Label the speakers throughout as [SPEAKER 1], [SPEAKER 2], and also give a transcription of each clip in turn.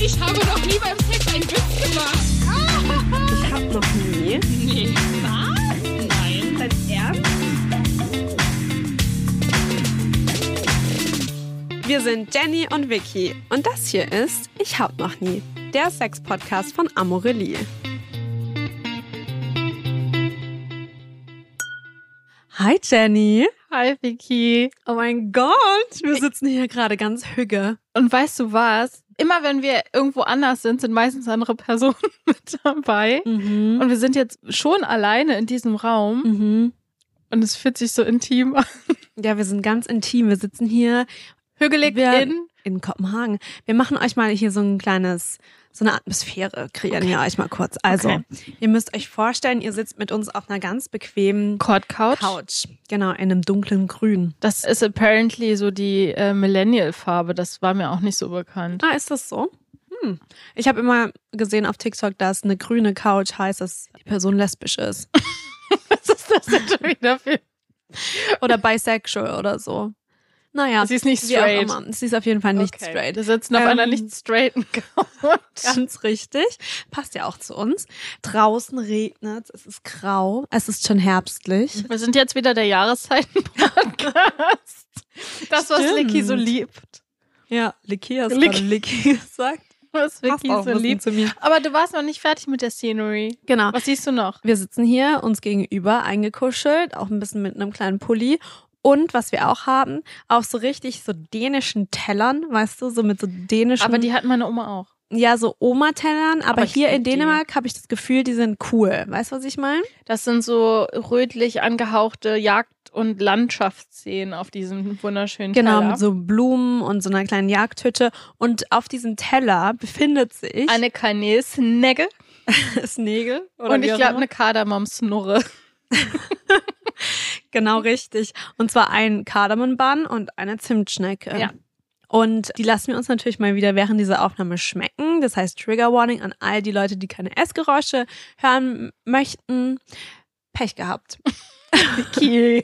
[SPEAKER 1] Ich habe noch nie beim Sex einen Witz gemacht.
[SPEAKER 2] Ich hab noch nie.
[SPEAKER 1] Nee. Was? Nein.
[SPEAKER 2] Dein Ernst? Wir sind Jenny und Vicky und das hier ist Ich hab noch nie, der Sex-Podcast von Amorelie. Hi Jenny.
[SPEAKER 3] Hi Vicky.
[SPEAKER 2] Oh mein Gott, wir sitzen hier gerade ganz hügge.
[SPEAKER 3] Und weißt du was? Immer wenn wir irgendwo anders sind meistens andere Personen mit dabei.
[SPEAKER 2] Mhm.
[SPEAKER 3] Und wir sind jetzt schon alleine in diesem Raum.
[SPEAKER 2] Mhm.
[SPEAKER 3] Und es fühlt sich so intim an.
[SPEAKER 2] Ja, wir sind ganz intim. Wir sitzen hier
[SPEAKER 3] Hügelig
[SPEAKER 2] in Kopenhagen. Wir machen euch mal hier so eine Atmosphäre, kreieren wir euch mal kurz. Also, Ihr müsst euch vorstellen, ihr sitzt mit uns auf einer ganz bequemen
[SPEAKER 3] Couch.
[SPEAKER 2] Genau, in einem dunklen Grün.
[SPEAKER 3] Das ist apparently so die Millennial-Farbe. Das war mir auch nicht so bekannt.
[SPEAKER 2] Ah, ist das so? Ich habe immer gesehen auf TikTok, dass eine grüne Couch heißt, dass die Person lesbisch ist.
[SPEAKER 3] Was ist das denn schon wieder für...
[SPEAKER 2] Oder bisexual oder so. Naja,
[SPEAKER 3] Sie ist nicht
[SPEAKER 2] wie auch
[SPEAKER 3] straight.
[SPEAKER 2] immer. Sie ist auf jeden Fall nicht straight.
[SPEAKER 3] Wir sitzen auf einer nicht straighten Couch.
[SPEAKER 2] Ganz richtig. Passt ja auch zu uns. Draußen regnet es ist grau, es ist schon herbstlich.
[SPEAKER 3] Wir sind jetzt wieder der Jahreszeiten-Podcast. Das, was
[SPEAKER 2] Stimmt.
[SPEAKER 3] Licky so liebt.
[SPEAKER 2] Ja, Licky hast gerade Licky gesagt.
[SPEAKER 3] Was Vicky
[SPEAKER 2] auch
[SPEAKER 3] so
[SPEAKER 2] ein bisschen
[SPEAKER 3] liebt.
[SPEAKER 2] zu mir.
[SPEAKER 3] Aber du warst noch nicht fertig mit der Scenery.
[SPEAKER 2] Genau.
[SPEAKER 3] Was siehst du noch?
[SPEAKER 2] Wir sitzen hier uns gegenüber eingekuschelt, auch ein bisschen mit einem kleinen Pulli. Und was wir auch haben, auf so richtig so dänischen Tellern, weißt du, so mit so dänischen...
[SPEAKER 3] Aber die hat meine Oma auch.
[SPEAKER 2] Ja, so Oma-Tellern, aber
[SPEAKER 3] ich
[SPEAKER 2] hier in
[SPEAKER 3] lieb die.
[SPEAKER 2] Dänemark habe ich das Gefühl, die sind cool. Weißt du, was ich meine?
[SPEAKER 3] Das sind so rötlich angehauchte Jagd- und Landschaftsszenen auf diesem wunderschönen
[SPEAKER 2] Genau,
[SPEAKER 3] Teller.
[SPEAKER 2] mit so Blumen und so einer kleinen Jagdhütte. Und auf diesem Teller befindet sich
[SPEAKER 3] Eine Kanälsnegge
[SPEAKER 2] Snegel. Oder
[SPEAKER 3] und
[SPEAKER 2] wie
[SPEAKER 3] ich
[SPEAKER 2] auch
[SPEAKER 3] glaube
[SPEAKER 2] immer.
[SPEAKER 3] eine Kardamomsnurre.
[SPEAKER 2] Genau richtig. Und zwar ein Kardamombann und eine Zimtschnecke.
[SPEAKER 3] Ja.
[SPEAKER 2] Und die lassen wir uns natürlich mal wieder während dieser Aufnahme schmecken. Das heißt Trigger Warning an all die Leute, die keine Essgeräusche hören möchten. Pech gehabt.
[SPEAKER 3] Vicky.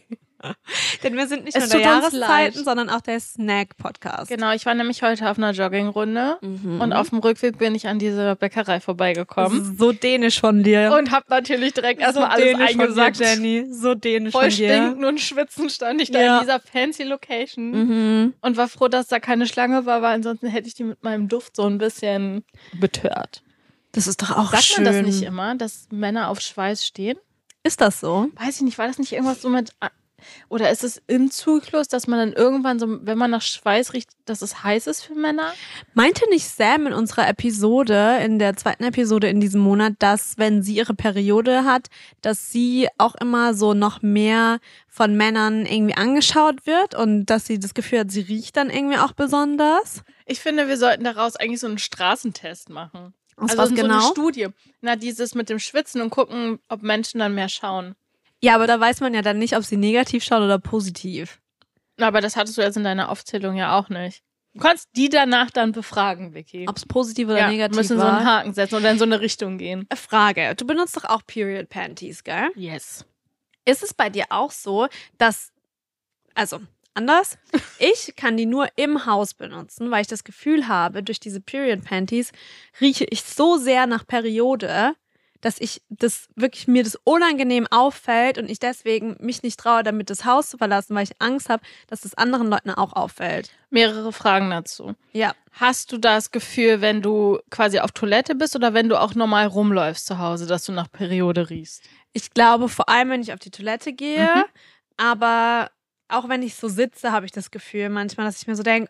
[SPEAKER 2] Denn wir sind nicht
[SPEAKER 3] Es
[SPEAKER 2] nur der
[SPEAKER 3] tut uns
[SPEAKER 2] Jahreszeiten,
[SPEAKER 3] leid.
[SPEAKER 2] sondern auch der Snack-Podcast.
[SPEAKER 3] Genau, ich war nämlich heute auf einer Joggingrunde
[SPEAKER 2] Mhm.
[SPEAKER 3] und auf dem Rückweg bin ich an dieser Bäckerei vorbeigekommen.
[SPEAKER 2] So dänisch von dir.
[SPEAKER 3] Und hab natürlich direkt erstmal
[SPEAKER 2] so
[SPEAKER 3] alles
[SPEAKER 2] dänisch
[SPEAKER 3] eingesackt.
[SPEAKER 2] von dir, Jenny. So dänisch
[SPEAKER 3] Voll
[SPEAKER 2] von dir.
[SPEAKER 3] stinken und schwitzen stand ich da
[SPEAKER 2] Ja.
[SPEAKER 3] in dieser fancy Location
[SPEAKER 2] Mhm.
[SPEAKER 3] und war froh, dass da keine Schlange war, weil ansonsten hätte ich die mit meinem Duft so ein bisschen betört.
[SPEAKER 2] Das ist doch auch
[SPEAKER 3] Sagt
[SPEAKER 2] schön.
[SPEAKER 3] man das nicht immer, dass Männer auf Schweiß stehen?
[SPEAKER 2] Ist das so?
[SPEAKER 3] Weiß ich nicht, war das nicht irgendwas so mit... Oder ist es im Zyklus, dass man dann irgendwann so, wenn man nach Schweiß riecht, dass es heiß ist für Männer?
[SPEAKER 2] Meinte nicht Sam in unserer Episode, in der zweiten Episode in diesem Monat, dass wenn sie ihre Periode hat, dass sie auch immer so noch mehr von Männern irgendwie angeschaut wird und dass sie das Gefühl hat, sie riecht dann irgendwie auch besonders?
[SPEAKER 3] Ich finde, wir sollten daraus eigentlich so einen Straßentest machen.
[SPEAKER 2] Was
[SPEAKER 3] Also
[SPEAKER 2] war's
[SPEAKER 3] so
[SPEAKER 2] genau?
[SPEAKER 3] eine Studie. Na, dieses mit dem Schwitzen und gucken, ob Menschen dann mehr schauen.
[SPEAKER 2] Ja, aber da weiß man ja dann nicht, ob sie negativ schaut oder positiv.
[SPEAKER 3] Aber das hattest du jetzt in deiner Aufzählung ja auch nicht. Du kannst die danach dann befragen, Vicky.
[SPEAKER 2] Ob es positiv oder negativ
[SPEAKER 3] müssen so
[SPEAKER 2] war.
[SPEAKER 3] einen Haken setzen oder in so eine Richtung gehen.
[SPEAKER 2] Frage, du benutzt doch auch Period Panties, gell?
[SPEAKER 3] Yes.
[SPEAKER 2] Ist es bei dir auch so, dass, also anders, ich kann die nur im Haus benutzen, weil ich das Gefühl habe, durch diese Period Panties rieche ich so sehr nach Periode, dass ich das wirklich mir das unangenehm auffällt und ich deswegen mich nicht traue, damit das Haus zu verlassen, weil ich Angst habe, dass das anderen Leuten auch auffällt.
[SPEAKER 3] Mehrere Fragen dazu.
[SPEAKER 2] Ja.
[SPEAKER 3] Hast du das Gefühl, wenn du quasi auf Toilette bist oder wenn du auch normal rumläufst zu Hause, dass du nach Periode riechst?
[SPEAKER 2] Ich glaube, vor allem, wenn ich auf die Toilette gehe,
[SPEAKER 3] Mhm.
[SPEAKER 2] aber auch wenn ich so sitze, habe ich das Gefühl manchmal, dass ich mir so denke,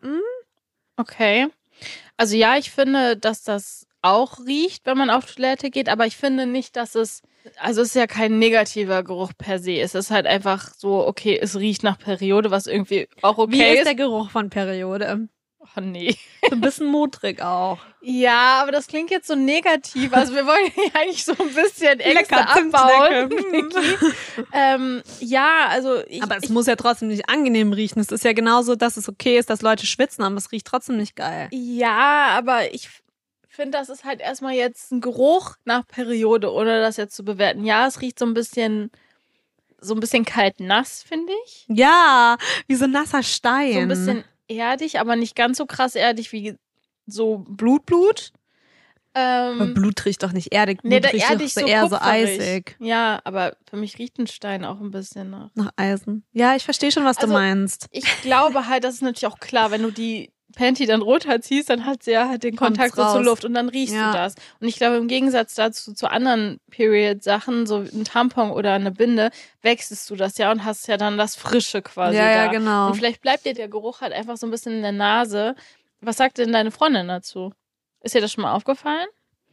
[SPEAKER 3] Okay. Also ja, ich finde, dass das auch riecht, wenn man auf Toilette geht, aber ich finde nicht, dass es ist ja kein negativer Geruch per se. Es ist halt einfach so, okay, es riecht nach Periode, was irgendwie auch okay
[SPEAKER 2] wie ist
[SPEAKER 3] ist.
[SPEAKER 2] der Geruch von Periode?
[SPEAKER 3] Oh nee.
[SPEAKER 2] So ein bisschen modrig auch.
[SPEAKER 3] Ja, aber das klingt jetzt so negativ. Also wir wollen hier eigentlich so ein bisschen Ängste
[SPEAKER 2] Lecker
[SPEAKER 3] abbauen.
[SPEAKER 2] Zimtschnecke.
[SPEAKER 3] Ja, also
[SPEAKER 2] Aber es muss ja trotzdem nicht angenehm riechen. Es ist ja genauso, dass es okay ist, dass Leute schwitzen, aber es riecht trotzdem nicht geil.
[SPEAKER 3] ja, aber ich finde, das ist halt erstmal jetzt ein Geruch nach Periode, ohne das jetzt zu bewerten. Ja, es riecht so ein bisschen kalt-nass, finde ich.
[SPEAKER 2] Ja, wie so ein nasser Stein.
[SPEAKER 3] So ein bisschen erdig, aber nicht ganz so krass erdig wie so Blut.
[SPEAKER 2] Aber Blut riecht doch nicht erdig. Blut
[SPEAKER 3] Nee,
[SPEAKER 2] riecht
[SPEAKER 3] erdig
[SPEAKER 2] doch
[SPEAKER 3] so
[SPEAKER 2] eher so
[SPEAKER 3] kupferig.
[SPEAKER 2] eisig.
[SPEAKER 3] Ja, aber für mich riecht ein Stein auch ein bisschen nach.
[SPEAKER 2] Eisen. Ja, ich verstehe schon, was du
[SPEAKER 3] Also,
[SPEAKER 2] meinst.
[SPEAKER 3] Ich glaube halt, das ist natürlich auch klar, wenn du die Panty dann runterziehst, dann hat sie ja halt den
[SPEAKER 2] Kommt's
[SPEAKER 3] Kontakt so zur
[SPEAKER 2] raus.
[SPEAKER 3] Luft und dann riechst du das. Und ich glaube, im Gegensatz dazu zu anderen Period-Sachen, so ein Tampon oder eine Binde, wechselst du das ja und hast ja dann das Frische quasi da.
[SPEAKER 2] Ja, genau.
[SPEAKER 3] Und vielleicht bleibt dir der Geruch halt einfach so ein bisschen in der Nase. Was sagt denn deine Freundin dazu? Ist dir das schon mal aufgefallen?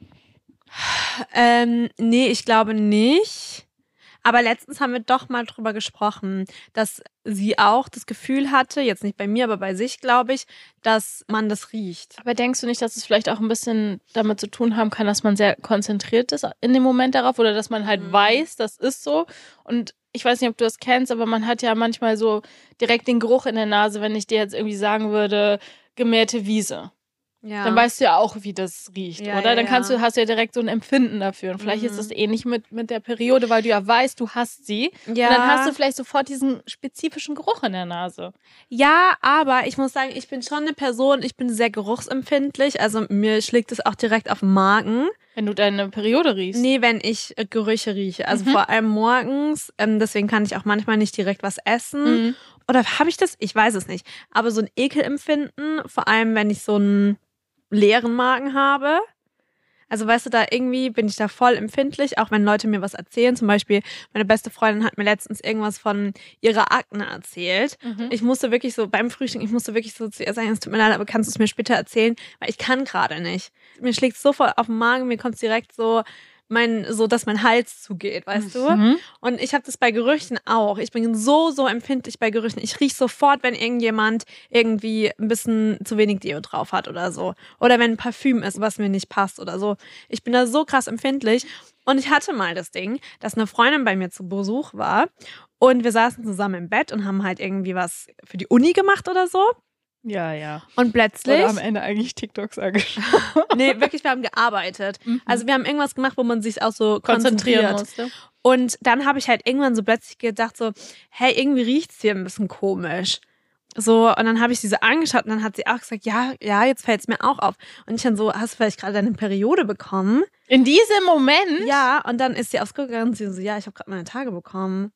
[SPEAKER 2] Nee, ich glaube nicht. Aber letztens haben wir doch mal drüber gesprochen, dass sie auch das Gefühl hatte, jetzt nicht bei mir, aber bei sich, glaube ich, dass man das riecht.
[SPEAKER 3] Aber denkst du nicht, dass es vielleicht auch ein bisschen damit zu tun haben kann, dass man sehr konzentriert ist in dem Moment darauf oder dass man halt weiß, das ist so? Und ich weiß nicht, ob du das kennst, aber man hat ja manchmal so direkt den Geruch in der Nase, wenn ich dir jetzt irgendwie sagen würde, gemähte Wiese.
[SPEAKER 2] Ja.
[SPEAKER 3] Dann weißt du ja auch, wie das riecht,
[SPEAKER 2] Ja,
[SPEAKER 3] oder?
[SPEAKER 2] ja,
[SPEAKER 3] Dann hast du ja direkt so ein Empfinden dafür. Und vielleicht ist das ähnlich mit der Periode, weil du ja weißt, du hast sie.
[SPEAKER 2] Ja.
[SPEAKER 3] Und dann hast du vielleicht sofort diesen spezifischen Geruch in der Nase.
[SPEAKER 2] Ja, aber ich muss sagen, ich bin schon eine Person, ich bin sehr geruchsempfindlich. Also mir schlägt es auch direkt auf den Magen.
[SPEAKER 3] Wenn du deine Periode riechst.
[SPEAKER 2] Nee, wenn ich Gerüche rieche. Also vor allem morgens. Deswegen kann ich auch manchmal nicht direkt was essen. Oder habe ich das? Ich weiß es nicht. Aber so ein Ekelempfinden, vor allem wenn ich so einen leeren Magen habe. Also weißt du, da irgendwie bin ich da voll empfindlich, auch wenn Leute mir was erzählen. Zum Beispiel, meine beste Freundin hat mir letztens irgendwas von ihrer Akne erzählt. Ich musste wirklich so beim Frühstück, zu ihr sagen, es tut mir leid, aber kannst du es mir später erzählen? Weil ich kann gerade nicht. Mir schlägt es so voll auf den Magen, mir kommt es direkt so, dass mein Hals zugeht, weißt du? Und ich habe das bei Gerüchen auch. Ich bin so empfindlich bei Gerüchen. Ich riech sofort, wenn irgendjemand irgendwie ein bisschen zu wenig Deo drauf hat oder so. Oder wenn ein Parfüm ist, was mir nicht passt oder so. Ich bin da so krass empfindlich. Und ich hatte mal das Ding, dass eine Freundin bei mir zu Besuch war und wir saßen zusammen im Bett und haben halt irgendwie was für die Uni gemacht oder so.
[SPEAKER 3] Ja.
[SPEAKER 2] Und plötzlich...
[SPEAKER 3] Oder am Ende eigentlich TikToks angeschaut.
[SPEAKER 2] Nee, wirklich, wir haben gearbeitet. Also wir haben irgendwas gemacht, wo man sich auch so
[SPEAKER 3] Konzentrieren
[SPEAKER 2] konzentriert.
[SPEAKER 3] musste.
[SPEAKER 2] Und dann habe ich halt irgendwann so plötzlich gedacht so, hey, irgendwie riecht's hier ein bisschen komisch. So, und dann habe ich sie so angeschaut und dann hat sie auch gesagt, ja, jetzt fällt's mir auch auf. Und ich dann so, hast du vielleicht gerade deine Periode bekommen?
[SPEAKER 3] In diesem Moment?
[SPEAKER 2] Ja, und dann ist sie aufs Klo gegangen und sie so, ja, ich habe gerade meine Tage bekommen.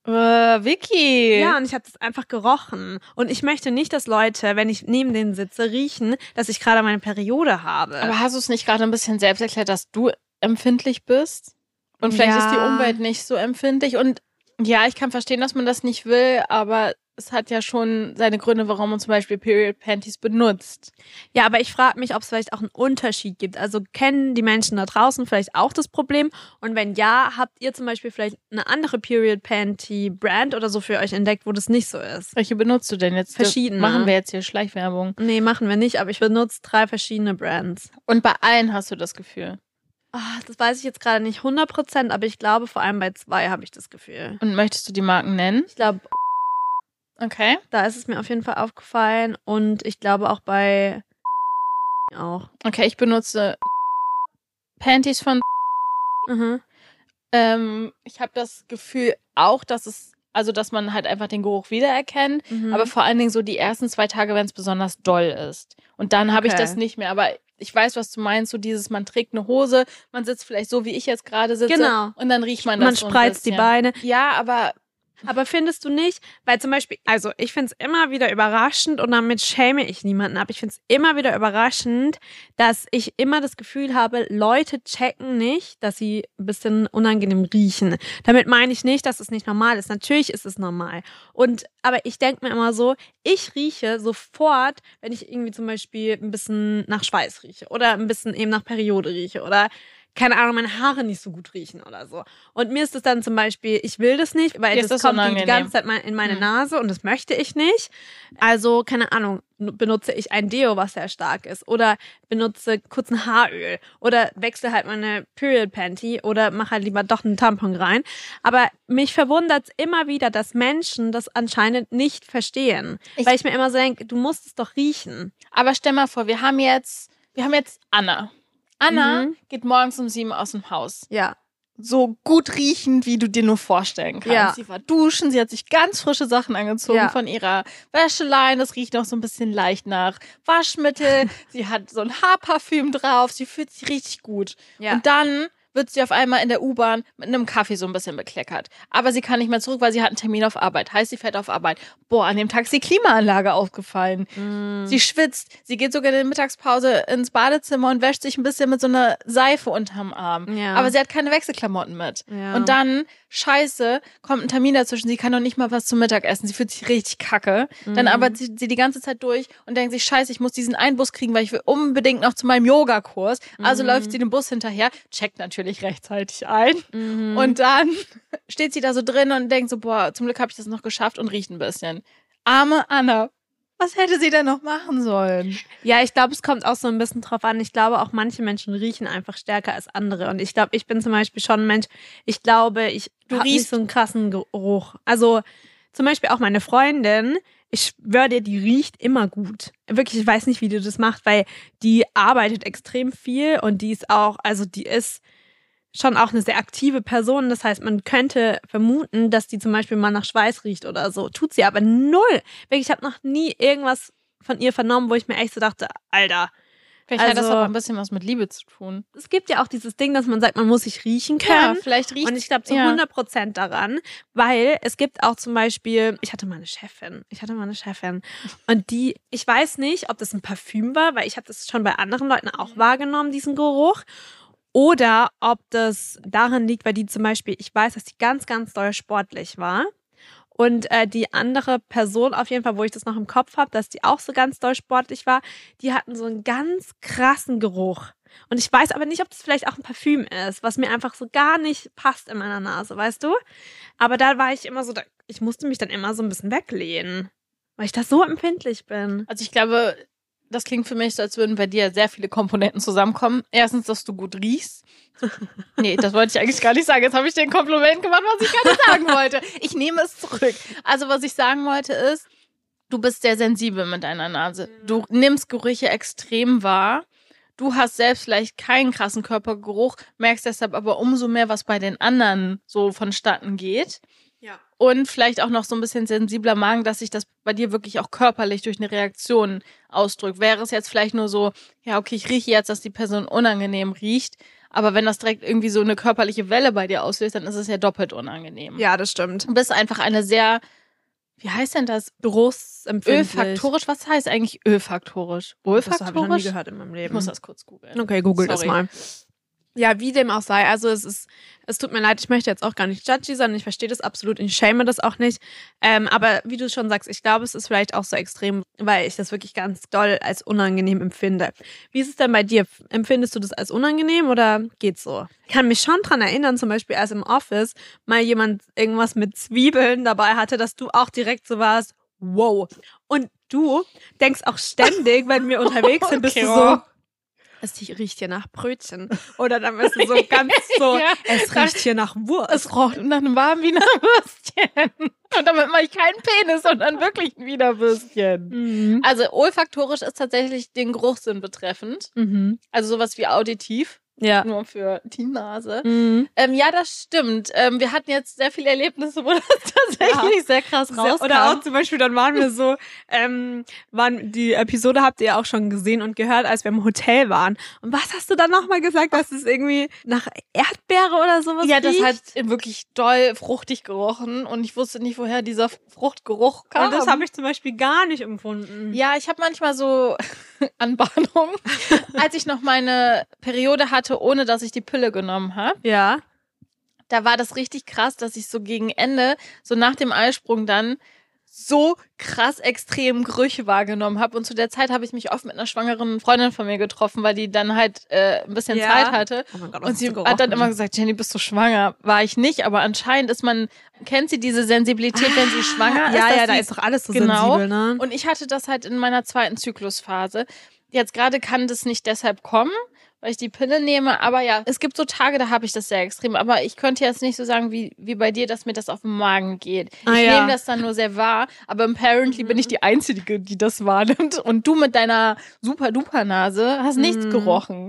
[SPEAKER 3] Vicky.
[SPEAKER 2] Ja, und ich habe das einfach gerochen. Und ich möchte nicht, dass Leute, wenn ich neben denen sitze, riechen, dass ich gerade meine Periode habe.
[SPEAKER 3] Aber hast du es nicht gerade ein bisschen selbst erklärt, dass du empfindlich bist? Und vielleicht ist die Umwelt nicht so empfindlich. Und ja, ich kann verstehen, dass man das nicht will, aber es hat ja schon seine Gründe, warum man zum Beispiel Period Panties benutzt.
[SPEAKER 2] Ja, aber ich frage mich, ob es vielleicht auch einen Unterschied gibt. Also kennen die Menschen da draußen vielleicht auch das Problem? Und wenn ja, habt ihr zum Beispiel vielleicht eine andere Period Panty Brand oder so für euch entdeckt, wo das nicht so ist?
[SPEAKER 3] Welche benutzt du denn jetzt?
[SPEAKER 2] Verschiedene.
[SPEAKER 3] Machen wir jetzt hier Schleichwerbung.
[SPEAKER 2] Nee, machen wir nicht, aber ich benutze 3 verschiedene Brands.
[SPEAKER 3] Und bei allen hast du das Gefühl?
[SPEAKER 2] Das weiß ich jetzt gerade nicht 100%, aber ich glaube, vor allem bei 2 habe ich das Gefühl.
[SPEAKER 3] Und möchtest du die Marken nennen?
[SPEAKER 2] Ich glaube,
[SPEAKER 3] Okay.
[SPEAKER 2] da ist es mir auf jeden Fall aufgefallen und ich glaube auch bei auch.
[SPEAKER 3] Okay, ich benutze Panties von ich habe das Gefühl auch, dass man halt einfach den Geruch wiedererkennt, aber vor allen Dingen so die ersten 2 Tage, wenn es besonders doll ist. Und dann habe ich das nicht mehr, aber ich weiß, was du meinst, so dieses, man trägt eine Hose, man sitzt vielleicht so, wie ich jetzt gerade sitze,
[SPEAKER 2] Genau.
[SPEAKER 3] und dann riecht man das
[SPEAKER 2] Man
[SPEAKER 3] so ein
[SPEAKER 2] spreizt die
[SPEAKER 3] bisschen.
[SPEAKER 2] Beine.
[SPEAKER 3] Ja,
[SPEAKER 2] Aber findest du nicht? Weil zum Beispiel, also ich finde es immer wieder überraschend und damit schäme ich niemanden ab. Ich finde es immer wieder überraschend, dass ich immer das Gefühl habe, Leute checken nicht, dass sie ein bisschen unangenehm riechen. Damit meine ich nicht, dass es nicht normal ist. Natürlich ist es normal. Aber ich denke mir immer so, ich rieche sofort, wenn ich irgendwie zum Beispiel ein bisschen nach Schweiß rieche oder ein bisschen eben nach Periode rieche oder keine Ahnung, meine Haare nicht so gut riechen oder so. Und mir ist es dann zum Beispiel, ich will das nicht, weil das kommt die ganze Zeit in meine Nase und das möchte ich nicht. Also, keine Ahnung, benutze ich ein Deo, was sehr stark ist oder benutze kurz ein Haaröl oder wechsle halt meine Period Panty oder mache halt lieber doch einen Tampon rein. Aber mich verwundert es immer wieder, dass Menschen das anscheinend nicht verstehen. Weil ich mir immer so denke, du musst es doch riechen.
[SPEAKER 3] aber stell mal vor, wir haben jetzt Anna. Anna geht morgens um 7 aus dem Haus.
[SPEAKER 2] Ja.
[SPEAKER 3] so gut riechend, wie du dir nur vorstellen kannst.
[SPEAKER 2] Ja.
[SPEAKER 3] Sie war duschen, sie hat sich ganz frische Sachen angezogen von ihrer Wäscheleine. Das riecht noch so ein bisschen leicht nach Waschmittel. Sie hat so ein Haarparfüm drauf. Sie fühlt sich richtig gut.
[SPEAKER 2] Ja.
[SPEAKER 3] Und dann wird sie auf einmal in der U-Bahn mit einem Kaffee so ein bisschen bekleckert. Aber sie kann nicht mehr zurück, weil sie hat einen Termin auf Arbeit. Heißt, sie fährt auf Arbeit. Boah, an dem Tag ist die Klimaanlage aufgefallen. Sie schwitzt. Sie geht sogar in der Mittagspause ins Badezimmer und wäscht sich ein bisschen mit so einer Seife unterm Arm.
[SPEAKER 2] Ja.
[SPEAKER 3] Aber sie hat keine Wechselklamotten mit.
[SPEAKER 2] Ja.
[SPEAKER 3] Und dann, scheiße, kommt ein Termin dazwischen. Sie kann noch nicht mal was zum Mittag essen. Sie fühlt sich richtig kacke. Dann arbeitet sie die ganze Zeit durch und denkt sich, scheiße, ich muss diesen einen Bus kriegen, weil ich will unbedingt noch zu meinem Yogakurs. Also läuft sie dem Bus hinterher, checkt natürlich rechtzeitig ein. Und dann steht sie da so drin und denkt so, boah, zum Glück habe ich das noch geschafft und riecht ein bisschen. Arme Anna. Was hätte sie denn noch machen sollen?
[SPEAKER 2] Ja, ich glaube, es kommt auch so ein bisschen drauf an. Ich glaube, auch manche Menschen riechen einfach stärker als andere. Und ich glaube, ich bin zum Beispiel schon ein Mensch, ich glaube, du riechst so einen krassen Geruch. Also zum Beispiel auch meine Freundin, ich schwöre dir, die riecht immer gut. Wirklich, ich weiß nicht, wie die das macht, weil die arbeitet extrem viel und die ist auch, also die ist schon auch eine sehr aktive Person. Das heißt, man könnte vermuten, dass die zum Beispiel mal nach Schweiß riecht oder so. Tut sie aber null. Wirklich, ich habe noch nie irgendwas von ihr vernommen, wo ich mir echt so dachte, Alter.
[SPEAKER 3] Vielleicht hat das aber ein bisschen was mit Liebe zu tun.
[SPEAKER 2] Es gibt ja auch dieses Ding, dass man sagt, man muss sich riechen können.
[SPEAKER 3] Ja, vielleicht riecht.
[SPEAKER 2] Und ich glaube zu 100% daran, weil es gibt auch zum Beispiel, ich hatte mal eine Chefin und die, ich weiß nicht, ob das ein Parfüm war, weil ich habe das schon bei anderen Leuten auch wahrgenommen, diesen Geruch. Oder ob das daran liegt, weil die zum Beispiel, ich weiß, dass die ganz, ganz doll sportlich war. Und die andere Person auf jeden Fall, wo ich das noch im Kopf habe, dass die auch so ganz doll sportlich war, die hatten so einen ganz krassen Geruch. Und ich weiß aber nicht, ob das vielleicht auch ein Parfüm ist, was mir einfach so gar nicht passt in meiner Nase, weißt du? Aber da war ich immer so, ich musste mich dann immer so ein bisschen weglehnen, weil ich da so empfindlich bin.
[SPEAKER 3] Also ich glaube, das klingt für mich so, als würden bei dir sehr viele Komponenten zusammenkommen. Erstens, dass du gut riechst. Nee, das wollte ich eigentlich gar nicht sagen. Jetzt habe ich dir ein Kompliment gemacht, was ich gar nicht sagen wollte. Ich nehme es zurück. Also was ich sagen wollte ist, du bist sehr sensibel mit deiner Nase. Du nimmst Gerüche extrem wahr. Du hast selbst vielleicht keinen krassen Körpergeruch, merkst deshalb aber umso mehr, was bei den anderen so vonstatten geht.
[SPEAKER 2] Ja.
[SPEAKER 3] Und vielleicht auch noch so ein bisschen sensibler Magen, dass sich das bei dir wirklich auch körperlich durch eine Reaktion ausdrückt. Wäre es jetzt vielleicht nur so, ja, okay, ich rieche jetzt, dass die Person unangenehm riecht, aber wenn das direkt irgendwie so eine körperliche Welle bei dir auslöst, dann ist es ja doppelt unangenehm.
[SPEAKER 2] Ja, das stimmt.
[SPEAKER 3] Du bist einfach eine sehr, wie heißt denn das?
[SPEAKER 2] Geruchsempfindlich.
[SPEAKER 3] Ölfaktorisch? Was heißt eigentlich ölfaktorisch?
[SPEAKER 2] Das habe ich noch nie
[SPEAKER 3] Olfaktorisch?
[SPEAKER 2] gehört in meinem Leben.
[SPEAKER 3] Ich muss das kurz googeln.
[SPEAKER 2] Okay, google das
[SPEAKER 3] Sorry.
[SPEAKER 2] mal. Ja, wie dem auch sei. Also es tut mir leid, ich möchte jetzt auch gar nicht judgy sein. Ich verstehe das absolut, ich schäme das auch nicht. Aber wie du schon sagst, ich glaube, es ist vielleicht auch so extrem, weil ich das wirklich ganz doll als unangenehm empfinde. Wie ist es denn bei dir? Empfindest du das als unangenehm oder geht's so? Ich kann mich schon dran erinnern, zum Beispiel als im Office mal jemand irgendwas mit Zwiebeln dabei hatte, dass du auch direkt so warst, wow. Und du denkst auch ständig, wenn wir unterwegs sind, bist du so, es riecht hier nach Brötchen. Oder dann bist du so ganz so,
[SPEAKER 3] Ja.
[SPEAKER 2] es riecht hier nach Wurst.
[SPEAKER 3] Es roch nach einem warmen Wiener Würstchen. Und damit mache ich keinen Penis, sondern wirklich ein Wiener Würstchen.
[SPEAKER 2] Mhm.
[SPEAKER 3] Also olfaktorisch ist tatsächlich den Geruchssinn betreffend.
[SPEAKER 2] Mhm.
[SPEAKER 3] Also sowas wie auditiv.
[SPEAKER 2] Ja.
[SPEAKER 3] Nur für die Nase.
[SPEAKER 2] Mhm.
[SPEAKER 3] Ja, das stimmt. Wir hatten jetzt sehr viele Erlebnisse, wo das tatsächlich sehr krass rauskam.
[SPEAKER 2] Oder auch zum Beispiel, dann waren wir so, die Episode habt ihr auch schon gesehen und gehört, als wir im Hotel waren. Und was hast du dann nochmal gesagt, dass es irgendwie nach Erdbeere oder sowas
[SPEAKER 3] Ja, das
[SPEAKER 2] riecht?
[SPEAKER 3] hat wirklich doll fruchtig gerochen und ich wusste nicht, woher dieser Fruchtgeruch kam.
[SPEAKER 2] Und das habe ich zum Beispiel gar nicht empfunden.
[SPEAKER 3] Ja, ich habe manchmal so Anbahnung, als ich noch meine Periode hatte, ohne dass ich die Pille genommen habe.
[SPEAKER 2] Ja.
[SPEAKER 3] Da war das richtig krass, dass ich so gegen Ende, so nach dem Eisprung dann, so krass extrem Gerüche wahrgenommen habe. Und zu der Zeit habe ich mich oft mit einer schwangeren Freundin von mir getroffen, weil die dann halt ein bisschen
[SPEAKER 2] Ja.
[SPEAKER 3] Zeit hatte.
[SPEAKER 2] Oh mein Gott,
[SPEAKER 3] Und sie hat dann immer gesagt, Jenny, bist du schwanger? War ich nicht, aber anscheinend ist kennt sie diese Sensibilität, wenn sie schwanger ist?
[SPEAKER 2] Ja,
[SPEAKER 3] dass
[SPEAKER 2] ja, da
[SPEAKER 3] sie-
[SPEAKER 2] ist doch alles so
[SPEAKER 3] Genau.
[SPEAKER 2] sensibel, ne?
[SPEAKER 3] Und ich hatte das halt in meiner zweiten Zyklusphase. Jetzt gerade kann das nicht deshalb kommen, weil ich die Pille nehme. Aber ja, es gibt so Tage, da habe ich das sehr extrem. Aber ich könnte jetzt nicht so sagen wie bei dir, dass mir das auf den Magen geht.
[SPEAKER 2] Ah,
[SPEAKER 3] Ich
[SPEAKER 2] ja.
[SPEAKER 3] nehme das dann nur sehr wahr. Aber apparently bin ich die Einzige, die das wahrnimmt. Und du mit deiner Super-Duper-Nase hast nichts gerochen.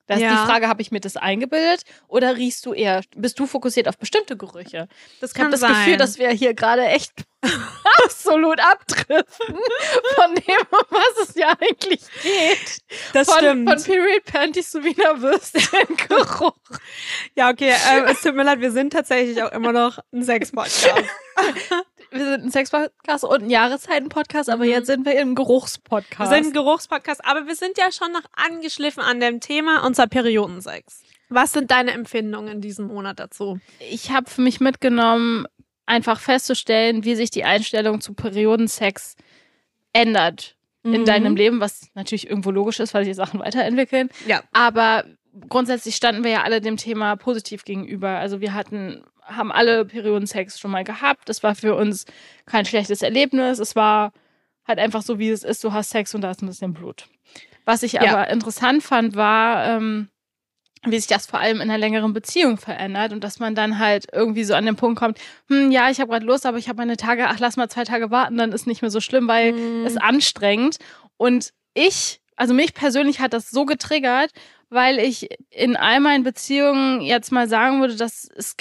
[SPEAKER 3] Da ist
[SPEAKER 2] Ja.
[SPEAKER 3] die Frage, habe ich mir das eingebildet oder bist du fokussiert auf bestimmte Gerüche?
[SPEAKER 2] Das
[SPEAKER 3] Ich habe
[SPEAKER 2] kann
[SPEAKER 3] das
[SPEAKER 2] sein.
[SPEAKER 3] Gefühl, dass wir hier gerade echt absolut abdriften von dem, um was es ja eigentlich geht.
[SPEAKER 2] Das
[SPEAKER 3] Von Period Panties zu Wiener Würstchen-Geruch.
[SPEAKER 2] Ja, okay, es tut mir leid, wir sind tatsächlich auch immer noch ein Sex-Podcast.
[SPEAKER 3] Wir sind ein Sex-Podcast und ein Jahreszeiten-Podcast, aber jetzt sind wir im
[SPEAKER 2] Wir
[SPEAKER 3] Geruchspodcast.
[SPEAKER 2] sind ein Geruchspodcast, aber wir sind ja schon noch angeschliffen an dem Thema unserer Periodensex. Was sind deine Empfindungen in diesem Monat dazu?
[SPEAKER 3] Ich habe für mich mitgenommen, einfach festzustellen, wie sich die Einstellung zu Periodensex ändert in deinem Leben, was natürlich irgendwo logisch ist, weil sich Sachen weiterentwickeln.
[SPEAKER 2] Ja.
[SPEAKER 3] Aber grundsätzlich standen wir ja alle dem Thema positiv gegenüber. Also wir haben alle Periodensex schon mal gehabt. Das war für uns kein schlechtes Erlebnis. Es war halt einfach so, wie es ist. Du hast Sex und da ist ein bisschen Blut. Was ich aber interessant fand, war, wie sich das vor allem in einer längeren Beziehung verändert und dass man dann halt irgendwie so an den Punkt kommt, ja, ich habe gerade Lust, aber ich habe meine Tage, lass mal 2 Tage warten, dann ist nicht mehr so schlimm, weil es anstrengend. Und mich persönlich hat das so getriggert, weil ich in all meinen Beziehungen jetzt mal sagen würde, dass es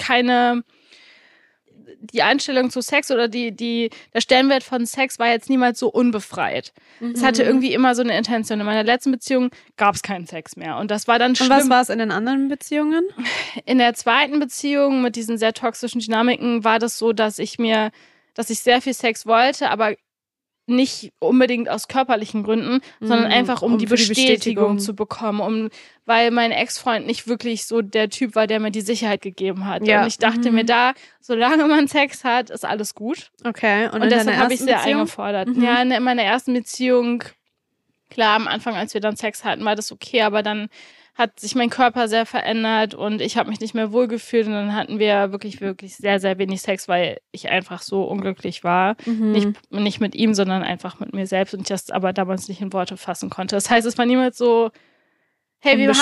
[SPEAKER 3] die Einstellung zu Sex oder der Stellenwert von Sex war jetzt niemals so unbefreit. Es hatte irgendwie immer so eine Intention. In meiner letzten Beziehung gab es keinen Sex mehr. Und das war dann schlimm.
[SPEAKER 2] Und was war es in den anderen Beziehungen?
[SPEAKER 3] In der zweiten Beziehung mit diesen sehr toxischen Dynamiken war das so, dass ich sehr viel Sex wollte, aber nicht unbedingt aus körperlichen Gründen, sondern einfach um die Bestätigung zu bekommen, weil mein Ex-Freund nicht wirklich so der Typ war, der mir die Sicherheit gegeben hat. Ja. Und ich dachte mir solange man Sex hat, ist alles gut.
[SPEAKER 2] Okay.
[SPEAKER 3] Und deshalb habe ich sehr eingefordert. Ja, in meiner ersten Beziehung, klar, am Anfang, als wir dann Sex hatten, war das okay, aber dann hat sich mein Körper sehr verändert und ich habe mich nicht mehr wohlgefühlt und dann hatten wir wirklich, wirklich sehr, sehr wenig Sex, weil ich einfach so unglücklich war. Nicht mit ihm, sondern einfach mit mir selbst und ich das aber damals nicht in Worte fassen konnte. Das heißt, es war niemals so, hey, wir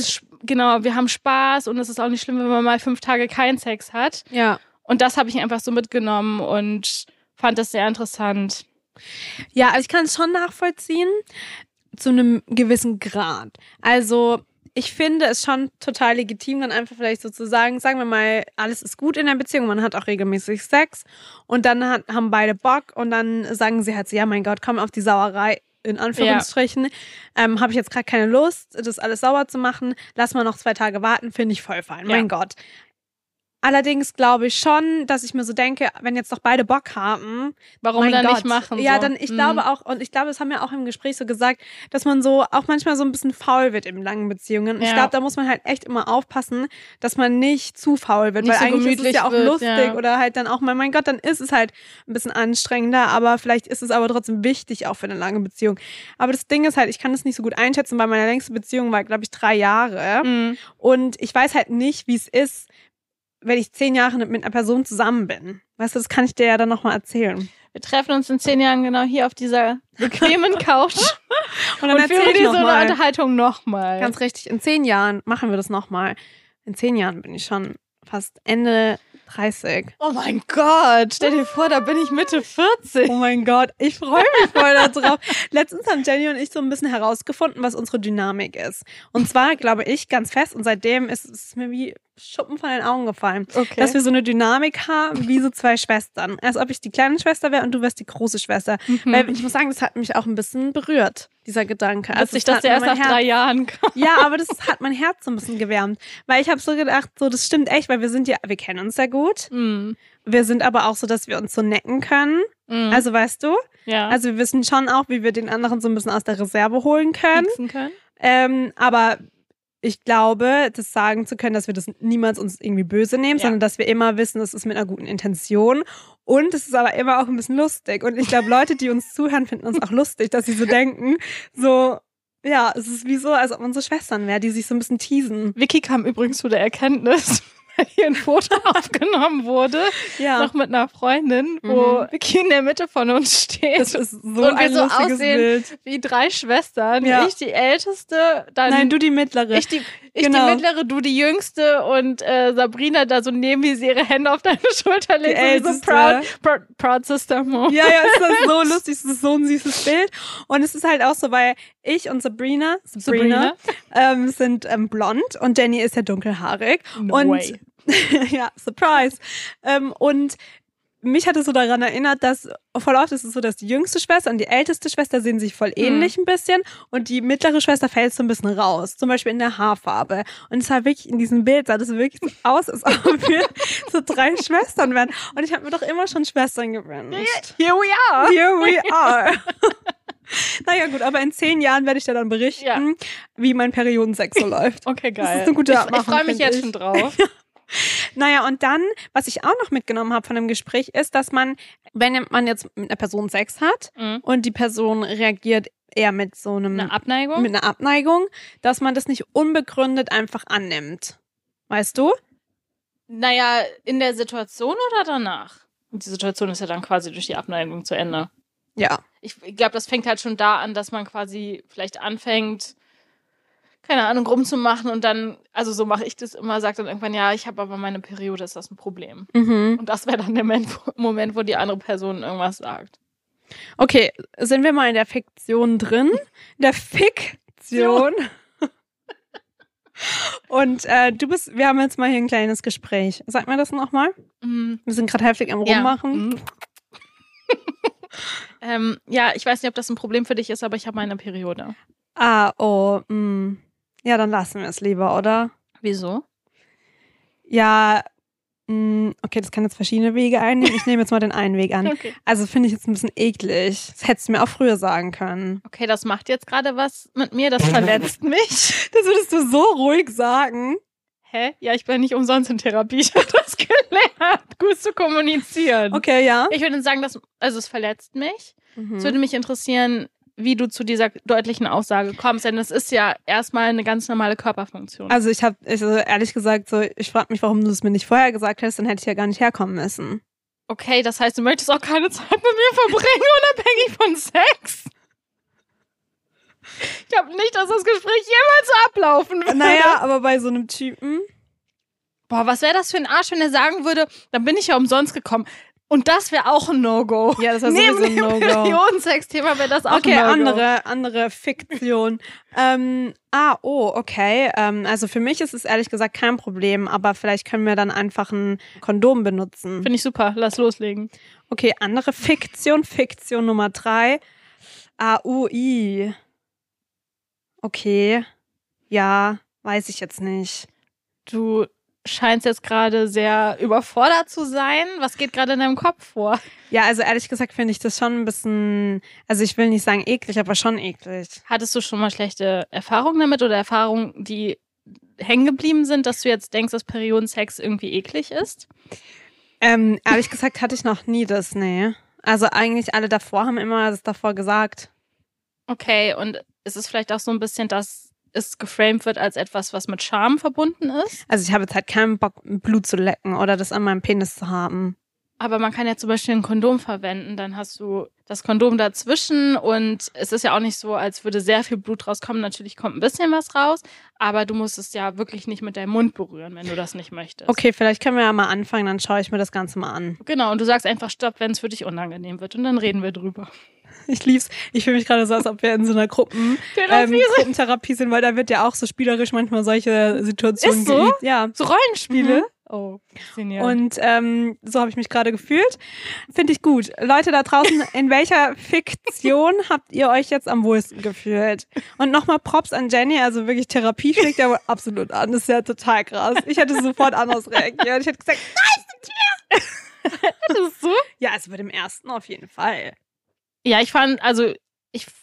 [SPEAKER 3] haben Spaß und es ist auch nicht schlimm, wenn man mal 5 Tage keinen Sex hat.
[SPEAKER 2] Ja.
[SPEAKER 3] Und das habe ich einfach so mitgenommen und fand das sehr interessant.
[SPEAKER 2] Ja, also ich kann es schon nachvollziehen, zu einem gewissen Grad. Also ich finde es schon total legitim, dann einfach vielleicht so zu sagen, sagen wir mal, alles ist gut in der Beziehung, man hat auch regelmäßig Sex und dann haben beide Bock und dann sagen sie halt so, ja mein Gott, komm auf die Sauerei, in Anführungsstrichen, habe ich jetzt gerade keine Lust, das alles sauber zu machen, lass mal noch 2 Tage warten, finde ich voll fein, mein Gott. Allerdings glaube ich schon, dass ich mir so denke, wenn jetzt doch beide Bock haben,
[SPEAKER 3] warum dann nicht machen?
[SPEAKER 2] Ja,
[SPEAKER 3] so?
[SPEAKER 2] dann ich glaube auch, und ich glaube, das haben wir auch im Gespräch so gesagt, dass man so auch manchmal so ein bisschen faul wird in langen Beziehungen. Und ich glaube, da muss man halt echt immer aufpassen, dass man nicht zu faul wird,
[SPEAKER 3] nicht
[SPEAKER 2] weil
[SPEAKER 3] so
[SPEAKER 2] eigentlich ist es ja auch lustig
[SPEAKER 3] ja.
[SPEAKER 2] oder halt dann auch mal, mein Gott, dann ist es halt ein bisschen anstrengender, aber vielleicht ist es aber trotzdem wichtig auch für eine lange Beziehung. Aber das Ding ist halt, ich kann das nicht so gut einschätzen, weil meine längste Beziehung war, glaube ich, 3 Jahre. Und ich weiß halt nicht, wie es ist, wenn ich 10 Jahre mit einer Person zusammen bin. Weißt du, das kann ich dir ja dann nochmal erzählen.
[SPEAKER 3] Wir treffen uns in 10 Jahren genau hier auf dieser bequemen Couch
[SPEAKER 2] und dann
[SPEAKER 3] führen diese Unterhaltung nochmal.
[SPEAKER 2] Ganz richtig, in 10 Jahren machen wir das nochmal. In 10 Jahren bin ich schon fast Ende 30.
[SPEAKER 3] Oh mein Gott, stell dir vor, da bin ich Mitte 40.
[SPEAKER 2] Oh mein Gott, ich freue mich voll darauf. Letztens haben Jenny und ich so ein bisschen herausgefunden, was unsere Dynamik ist. Und zwar glaube ich ganz fest, und seitdem ist es mir wie Schuppen von den Augen gefallen, dass wir so eine Dynamik haben, wie so 2 Schwestern. Als ob ich die kleine Schwester wäre und du wärst die große Schwester. Weil ich muss sagen, das hat mich auch ein bisschen berührt, dieser Gedanke.
[SPEAKER 3] Also ich dachte erst nach 3 Jahren kommt.
[SPEAKER 2] Ja, aber das hat mein Herz so ein bisschen gewärmt. Weil ich habe so gedacht, so das stimmt echt, weil wir kennen uns sehr gut. Wir sind aber auch so, dass wir uns so necken können. Also weißt du?
[SPEAKER 3] Ja.
[SPEAKER 2] Also wir wissen schon auch, wie wir den anderen so ein bisschen aus der Reserve holen können. Aber ich glaube, das sagen zu können, dass wir das niemals uns irgendwie böse nehmen, sondern dass wir immer wissen, das ist mit einer guten Intention. Und es ist aber immer auch ein bisschen lustig. Und ich glaube, Leute, die uns zuhören, finden uns auch lustig, dass sie so denken, so, ja, es ist wie so, als ob unsere Schwestern wären, die sich so ein bisschen teasen.
[SPEAKER 3] Vicky kam übrigens zu der Erkenntnis, weil hier ein Foto aufgenommen wurde,
[SPEAKER 2] Ja.
[SPEAKER 3] noch mit einer Freundin, wo Vicky in der Mitte von uns steht.
[SPEAKER 2] Das ist so
[SPEAKER 3] und wir
[SPEAKER 2] ein
[SPEAKER 3] so
[SPEAKER 2] lustiges
[SPEAKER 3] aussehen
[SPEAKER 2] Bild.
[SPEAKER 3] wie 3 Schwestern.
[SPEAKER 2] Ja.
[SPEAKER 3] Ich die Älteste, dann
[SPEAKER 2] Nein, du die mittlere.
[SPEAKER 3] ich die
[SPEAKER 2] Genau.
[SPEAKER 3] Mittlere, du die Jüngste und Sabrina da so neben, wie sie ihre Hände auf deine Schulter legt.
[SPEAKER 2] Die
[SPEAKER 3] so
[SPEAKER 2] Älteste.
[SPEAKER 3] proud Sister Mom.
[SPEAKER 2] Ja, ist das so lustig. Das ist so ein süßes Bild. Und es ist halt auch so, weil ich und Sabrina sind blond und Jenny ist ja dunkelhaarig.
[SPEAKER 3] No
[SPEAKER 2] und
[SPEAKER 3] way.
[SPEAKER 2] ja, surprise. Und mich hat es so daran erinnert, dass voll oft ist es so, dass die jüngste Schwester und die älteste Schwester sehen sich voll ähnlich ein bisschen und die mittlere Schwester fällt so ein bisschen raus, zum Beispiel in der Haarfarbe. Und es war wirklich in diesem Bild, sah das wirklich so aus, als ob wir so 3 Schwestern wären. Und ich habe mir doch immer schon Schwestern gewünscht.
[SPEAKER 3] Here we are.
[SPEAKER 2] Here we are. Naja gut, aber in 10 Jahren werde ich dir dann berichten, wie mein Periodensex so läuft.
[SPEAKER 3] Okay, geil.
[SPEAKER 2] Das ist eine gute
[SPEAKER 3] Ich
[SPEAKER 2] Abmachung,
[SPEAKER 3] freue mich
[SPEAKER 2] finde
[SPEAKER 3] jetzt
[SPEAKER 2] ich.
[SPEAKER 3] schon drauf.
[SPEAKER 2] Naja, und dann, was ich auch noch mitgenommen habe von dem Gespräch, ist, dass man, wenn man jetzt mit einer Person Sex hat und die Person reagiert eher mit so
[SPEAKER 3] Eine Abneigung?
[SPEAKER 2] mit einer Abneigung, dass man das nicht unbegründet einfach annimmt. Weißt du?
[SPEAKER 3] Naja, in der Situation oder danach? Und die Situation ist ja dann quasi durch die Abneigung zu Ende.
[SPEAKER 2] Ja.
[SPEAKER 3] Ich glaube, das fängt halt schon da an, dass man quasi vielleicht anfängt, keine Ahnung, rumzumachen und dann, also so mache ich das immer, sagt dann irgendwann, ja, ich habe aber meine Periode, ist das ein Problem. Und das wäre dann der Moment, wo die andere Person irgendwas sagt.
[SPEAKER 2] Okay, sind wir mal in der Fiktion drin? Der Fiktion. Und wir haben jetzt mal hier ein kleines Gespräch. Sag mir das nochmal. Wir sind gerade heftig am Rummachen.
[SPEAKER 3] Ja, ich weiß nicht, ob das ein Problem für dich ist, aber ich habe meine Periode.
[SPEAKER 2] Ja, dann lassen wir es lieber, oder?
[SPEAKER 3] Wieso?
[SPEAKER 2] Ja, okay, das kann jetzt verschiedene Wege einnehmen. Ich nehme jetzt mal den einen Weg an.
[SPEAKER 3] Okay.
[SPEAKER 2] Also finde ich jetzt ein bisschen eklig. Das hättest du mir auch früher sagen können.
[SPEAKER 3] Okay, das macht jetzt gerade was mit mir, das verletzt mich.
[SPEAKER 2] Das würdest du so ruhig sagen.
[SPEAKER 3] Hä? Ja, ich bin nicht umsonst in Therapie. Ich habe das gelernt, gut zu kommunizieren.
[SPEAKER 2] Okay, ja.
[SPEAKER 3] Ich würde sagen, es verletzt mich. Es würde mich interessieren, wie du zu dieser deutlichen Aussage kommst, denn es ist ja erstmal eine ganz normale Körperfunktion.
[SPEAKER 2] Also ich ehrlich gesagt so, ich frage mich, warum du es mir nicht vorher gesagt hast, dann hätte ich ja gar nicht herkommen müssen.
[SPEAKER 3] Okay, das heißt, du möchtest auch keine Zeit mit mir verbringen, unabhängig von Sex? Ich glaube nicht, dass das Gespräch jemals so ablaufen wird.
[SPEAKER 2] Naja, aber bei so einem Typen.
[SPEAKER 3] Boah, was wäre das für ein Arsch, wenn er sagen würde, dann bin ich ja umsonst gekommen. Und das wäre auch ein No-Go.
[SPEAKER 2] Ja, das wäre sowieso ein No-Go.
[SPEAKER 3] Periodensex-Thema wäre das auch
[SPEAKER 2] Okay,
[SPEAKER 3] ein No-Go.
[SPEAKER 2] andere Fiktion. Okay. Also für mich ist es ehrlich gesagt kein Problem, aber vielleicht können wir dann einfach ein Kondom benutzen.
[SPEAKER 3] Finde ich super, lass loslegen.
[SPEAKER 2] Okay, andere Fiktion. Fiktion Nummer 3. AUI. Okay. Ja, weiß ich jetzt nicht.
[SPEAKER 3] Du scheinst jetzt gerade sehr überfordert zu sein. Was geht gerade in deinem Kopf vor?
[SPEAKER 2] Ja, also ehrlich gesagt finde ich das schon ein bisschen, also ich will nicht sagen eklig, aber schon eklig.
[SPEAKER 3] Hattest du schon mal schlechte Erfahrungen damit oder Erfahrungen, die hängen geblieben sind, dass du jetzt denkst, dass Periodensex irgendwie eklig ist?
[SPEAKER 2] Ehrlich gesagt hatte ich noch nie das, nee. Also eigentlich alle davor haben immer das davor gesagt.
[SPEAKER 3] Okay, und ist es vielleicht auch so ein bisschen, dass es geframed wird als etwas, was mit Scham verbunden ist?
[SPEAKER 2] Also ich habe jetzt halt keinen Bock, Blut zu lecken oder das an meinem Penis zu haben.
[SPEAKER 3] Aber man kann ja zum Beispiel ein Kondom verwenden, dann hast du das Kondom dazwischen und es ist ja auch nicht so, als würde sehr viel Blut rauskommen. Natürlich kommt ein bisschen was raus, aber du musst es ja wirklich nicht mit deinem Mund berühren, wenn du das nicht möchtest.
[SPEAKER 2] Okay, vielleicht können wir ja mal anfangen, dann schaue ich mir das Ganze mal an.
[SPEAKER 3] Genau, und du sagst einfach Stopp, wenn es für dich unangenehm wird und dann reden wir drüber.
[SPEAKER 2] Ich lieb's. Ich fühle mich gerade so, als ob wir in so einer Gruppentherapie sind, weil da wird ja auch so spielerisch manchmal solche Situationen
[SPEAKER 3] Ist so?
[SPEAKER 2] geübt. Ja.
[SPEAKER 3] So Rollenspiele? Oh, faszinierend.
[SPEAKER 2] Und so habe ich mich gerade gefühlt. Finde ich gut. Leute da draußen, in welcher Fiktion habt ihr euch jetzt am wohlsten gefühlt? Und nochmal Props an Jenny, also wirklich Therapie schlägt ja wohl absolut an. Das ist ja total krass. Ich hätte sofort anders reagiert. Ich hätte gesagt, nein,
[SPEAKER 3] Das ist so?
[SPEAKER 2] ja, also bei dem ersten auf jeden Fall.
[SPEAKER 3] Ja, ich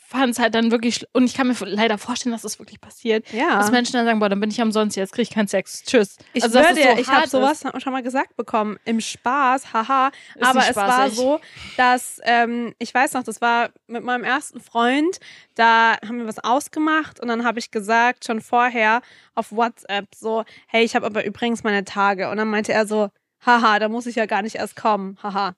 [SPEAKER 3] fand es halt dann wirklich, und ich kann mir leider vorstellen, dass das wirklich passiert, dass Menschen dann sagen, boah, dann bin ich umsonst, jetzt kriege ich keinen Sex, tschüss.
[SPEAKER 2] Ich habe sowas schon mal gesagt bekommen, im Spaß, haha, aber es war so, dass, ich weiß noch, das war mit meinem ersten Freund, da haben wir was ausgemacht und dann habe ich gesagt, schon vorher auf WhatsApp so, hey, ich habe aber übrigens meine Tage, und dann meinte er so, haha, da muss ich ja gar nicht erst kommen, haha.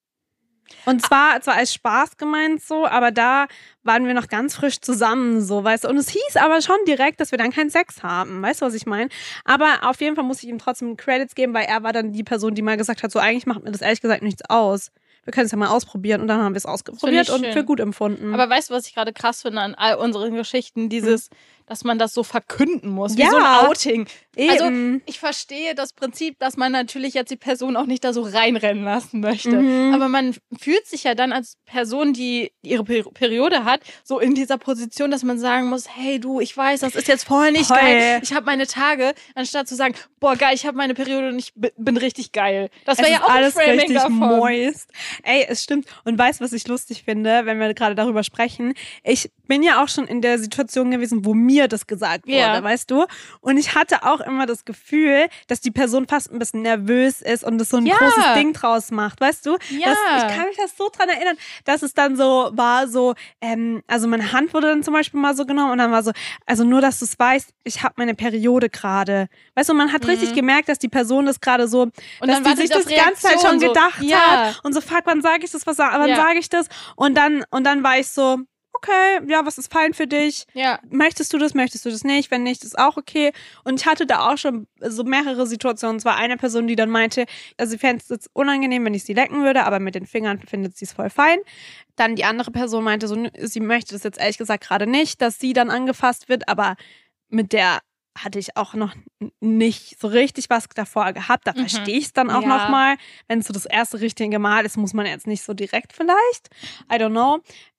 [SPEAKER 2] Und zwar als Spaß gemeint so, aber da waren wir noch ganz frisch zusammen, so, weißt du. Und es hieß aber schon direkt, dass wir dann keinen Sex haben, weißt du, was ich meine? Aber auf jeden Fall muss ich ihm trotzdem Credits geben, weil er war dann die Person, die mal gesagt hat, so, eigentlich macht mir das ehrlich gesagt nichts aus. Wir können es ja mal ausprobieren, und dann haben wir es ausprobiert und für gut empfunden.
[SPEAKER 3] Aber weißt du, was ich gerade krass finde an all unseren Geschichten? Dass man das so verkünden muss, wie so ein Outing.
[SPEAKER 2] Eben.
[SPEAKER 3] Also ich verstehe das Prinzip, dass man natürlich jetzt die Person auch nicht da so reinrennen lassen möchte. Aber man fühlt sich ja dann als Person, die ihre Periode hat, so in dieser Position, dass man sagen muss, hey du, ich weiß, das ist jetzt voll nicht geil. Ich habe meine Tage, anstatt zu sagen, boah geil, ich habe meine Periode und ich bin richtig geil. Das wäre ja auch
[SPEAKER 2] alles
[SPEAKER 3] ein Framing
[SPEAKER 2] richtig
[SPEAKER 3] davon.
[SPEAKER 2] Moist. Ey, es stimmt. Und weißt du, was ich lustig finde, wenn wir gerade darüber sprechen? Ich bin ja auch schon in der Situation gewesen, wo mir das gesagt wurde, weißt du? Und ich hatte auch immer das Gefühl, dass die Person fast ein bisschen nervös ist und das so ein großes Ding draus macht, weißt du?
[SPEAKER 3] Ja.
[SPEAKER 2] Ich kann mich das so dran erinnern, dass es dann so war, also meine Hand wurde dann zum Beispiel mal so genommen und dann war so, also nur, dass du es weißt, ich habe meine Periode gerade. Weißt du, man hat richtig gemerkt, dass die Person das gerade so,
[SPEAKER 3] und
[SPEAKER 2] dass die sich das die ganze Zeit schon gedacht hat und so, fuck, wann sage ich das, wann sage ich das? Und dann war ich so, okay, ja, was ist fein für dich?
[SPEAKER 3] Ja.
[SPEAKER 2] Möchtest du das nicht? Wenn nicht, ist auch okay. Und ich hatte da auch schon so mehrere Situationen. Es war eine Person, die dann meinte, also sie fände es jetzt unangenehm, wenn ich sie lecken würde, aber mit den Fingern findet sie es voll fein. Dann die andere Person meinte so, sie möchte das jetzt ehrlich gesagt gerade nicht, dass sie dann angefasst wird, aber mit der hatte ich auch noch nicht so richtig was davor gehabt. Da verstehe ich es dann auch noch mal. Wenn es so das erste richtige Mal ist, muss man jetzt nicht so direkt vielleicht. I don't know.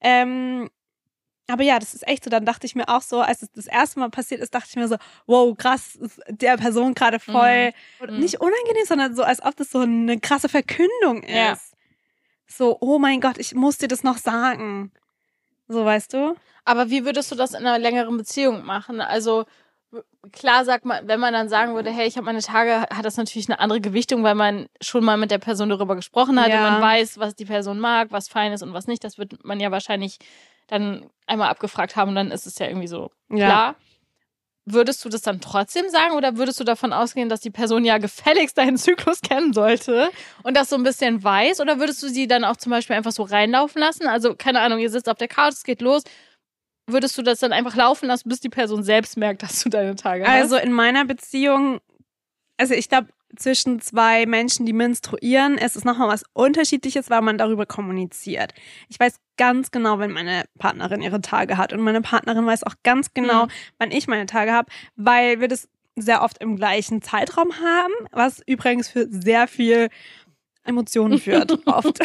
[SPEAKER 2] Aber ja, das ist echt so. Dann dachte ich mir auch so, als es das erste Mal passiert ist, dachte ich mir so, wow, krass, ist der Person gerade voll nicht unangenehm, sondern so, als ob das so eine krasse Verkündung ist. Ja. So, oh mein Gott, ich muss dir das noch sagen. So, weißt du?
[SPEAKER 3] Aber wie würdest du das in einer längeren Beziehung machen? Also klar, sagt man, wenn man dann sagen würde, hey, ich habe meine Tage, hat das natürlich eine andere Gewichtung, weil man schon mal mit der Person darüber gesprochen hat und man weiß, was die Person mag, was fein ist und was nicht. Das wird man ja wahrscheinlich dann einmal abgefragt haben und dann ist es ja irgendwie so klar. Würdest du das dann trotzdem sagen oder würdest du davon ausgehen, dass die Person ja gefälligst deinen Zyklus kennen sollte und das so ein bisschen weiß? Oder würdest du sie dann auch zum Beispiel einfach so reinlaufen lassen? Also, keine Ahnung, ihr sitzt auf der Couch, es geht los. Würdest du das dann einfach laufen lassen, bis die Person selbst merkt, dass du deine Tage hast?
[SPEAKER 2] Also in meiner Beziehung, also ich glaube, zwischen zwei Menschen, die menstruieren, ist es nochmal was Unterschiedliches, weil man darüber kommuniziert. Ich weiß ganz genau, wenn meine Partnerin ihre Tage hat und meine Partnerin weiß auch ganz genau, wann ich meine Tage habe, weil wir das sehr oft im gleichen Zeitraum haben, was übrigens für sehr viel Emotionen führt, oft.